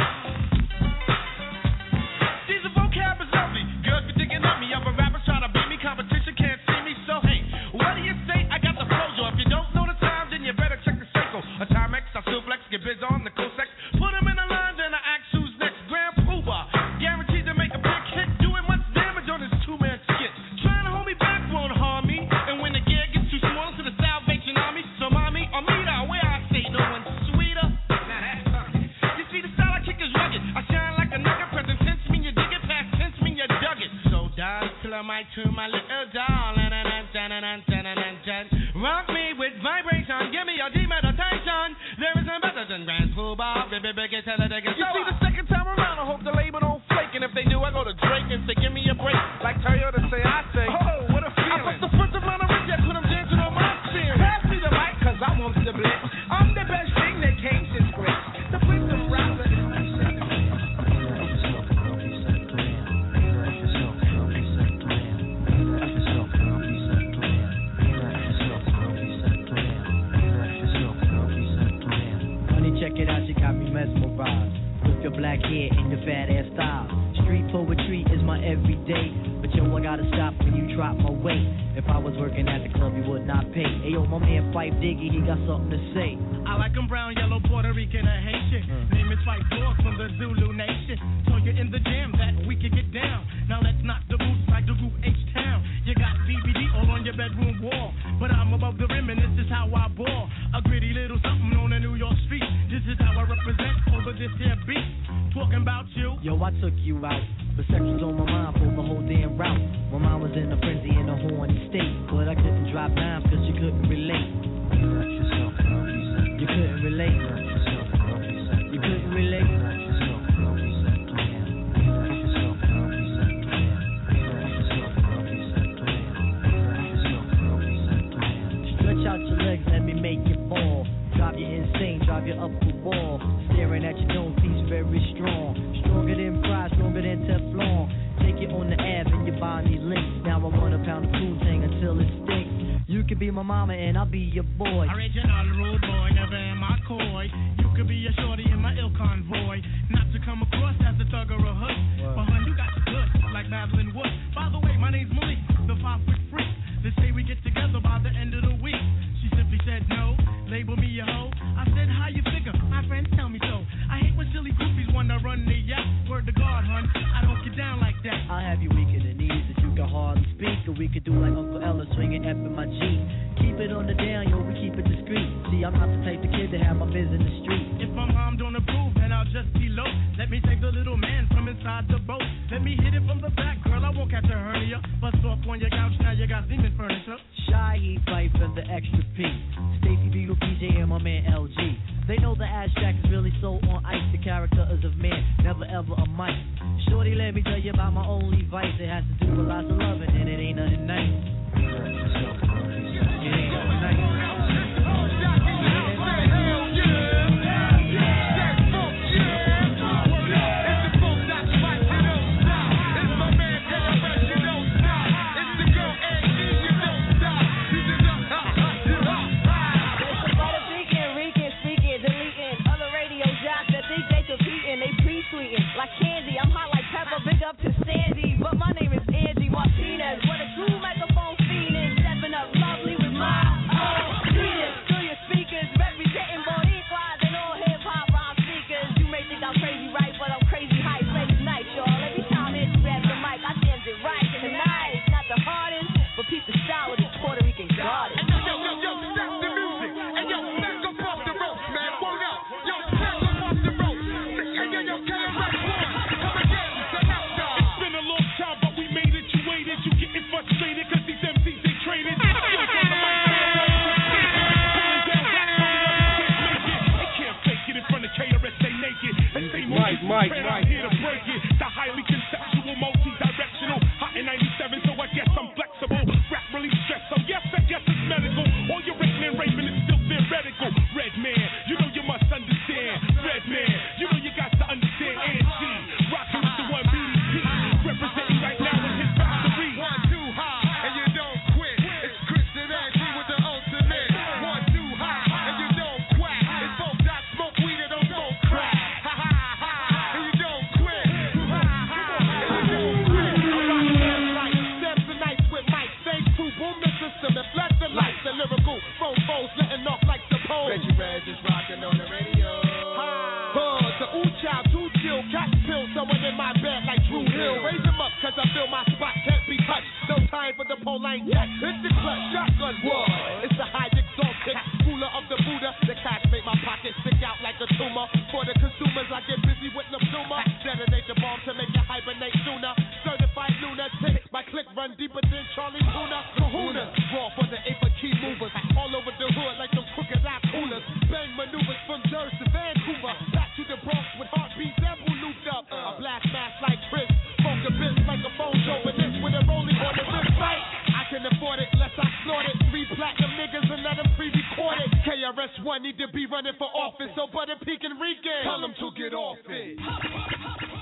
These are vocab is lovely. Girls be digging at me. Other rappers trying to beat me. Competition can't see me. So hey, what do you say? I got the flow. If you don't know the time, then you better check the cycle. A time X, I still flex, get biz on the co-sex. Put them in a line, then I ask who's next. Grand Poobah, guaranteed to make a big hit. Doing much damage on this two-man skit. Trying to hold me back won't harm me. And when the gear gets too small to the Salvation Army, so mommy or me down where I stay, no one's sweeter. Now that's something. You see the style I kick is rugged. I shine like a nugget. Present tense mean you dig it, past tense mean you dug it. So dance till I might tune my little doll. Rock me with vibration, give me your deep meditation. There is no better than Grand Poobah, baby, big it, tell it again. You see the second time around, I hope the label don't flake. And if they do, I go to Drake and say, give me a break. Like Toyota say, I say, oh, what a feeling. I put the first of line of Rick, put them dancing on my spirit. Pass me the mic, cause I want the blitz. I'm the best thing that came since Chris. The prince of rapper is check it out, you got me mesmerized with your black hair and your fat ass style. Street poetry is my everyday, but yo, I gotta stop when you drop my weight. If I was working at the club, you would not pay. Hey yo, my man Fife Diggy, he got something to say. I like him brown, yellow, Puerto Rican, or Haitian. Mm. Name is Fife Dog from the Zulu Nation. So you're in the jam that we can get down. Now let's knock the roots like the group H-Town. You got D V D all on your bedroom wall, but I'm above the rim and this is how I ball. A gritty little something on the New York street. This is how I represent over this here beat. Talking about you. Yo, I took you out, but sex was on my mind for the whole damn route. My mind was in a frenzy in a horny state, but I couldn't drop dimes cause you couldn't relate. You couldn't relate. You couldn't relate. Stretch out your legs, let me make you fall. Drive you insane, drive you up the wall. Staring at your dome piece, very strong. Stronger than pride, stronger than Teflon. Take it on the ab and your body links. Now I want a pound of food tang until it stinks. You could be my mama and I'll be your boy. Original rude boy, never am I coy. You could be a shorty in my ill convoy. Not to come across as a thug or a hood. But hun, you got the goods, like Madeline Wood. By the way, my name's Malik, the five foot freak. They say we get together by the end of the week. She simply said no, label me a hoe. I said, how you figure? My friends tell me so. I hate when silly groupies wanna run the yacht. Word to God, hun, I don't get down like that. I'll have you weak in the knees that you can hardly speak. Or we could do like Uncle Ella, swinging F in my Jeep. Keep it on the down, yo, we keep it discreet. See, I'm not the type of kid to have my biz in the street. If my mom don't approve, then I'll just elope. Let me take the little man from inside the boat. Let me hit it from the back, girl, I won't catch a hernia. Bust off on your couch, now you got semen furniture. Shy, he fight for the extra P. Stacy Beetle, P J, and my man L G. They know the abstract is really so on ice. The character is of man, never ever a mic. Shorty, let me tell you about my only vice. It has to do with lots of loving, and it ain't nothing nice. It ain't nothing nice. Like candy, I'm hot like pepper, big up to Sandy. But my name is Angie Martinez. lyrical. Red man, you know you must understand. Red man, you know you got to understand. And G, rockin' with the one B D P, representing right now with his factory. One, two, high, and you don't quit. It's Chris and Angie with the ultimate. One, two, high, and you don't quack. It's folks that smoke weed and don't smoke crack. Ha ha ha, and you don't quit. Ha ha, and you don't quit. I rock them like Samsonites with Mike. Thanks to boom the system and flash the lights. The lyrical phone foes letting off like the pole. Reggie Reg is rocking on the radio. Uh, the ooh child, too chill, cat pill, someone in my bed like Drew Hill. Raise him up, cause I feel my spot can't be touched. No time for the pole line jack. It's the clutch, shotgun war. It's the high exalted, ruler of the Buddha. The cash make my pocket stick out like a tumor. For the consumers, I get busy with the pluma. Detonate the bomb to make you hibernate sooner. Certified lunatic, my click run deeper than Charlie Tuna. Kahuna, raw for the ape key movers. All over the hood like them crooked eye coolers. Bang maneuvers from Jersey to Vancouver. Back to the Bronx with heartbeats that will looped up. A blast mask like Chris. Smoke a bitch like a phone show. But this with a rolling on the wrist right. I can afford it, less I snort it. Three platinum niggas and let them pre-record it. K R S One need to be running for office. So Butter Peak and Rican, tell them to get off it.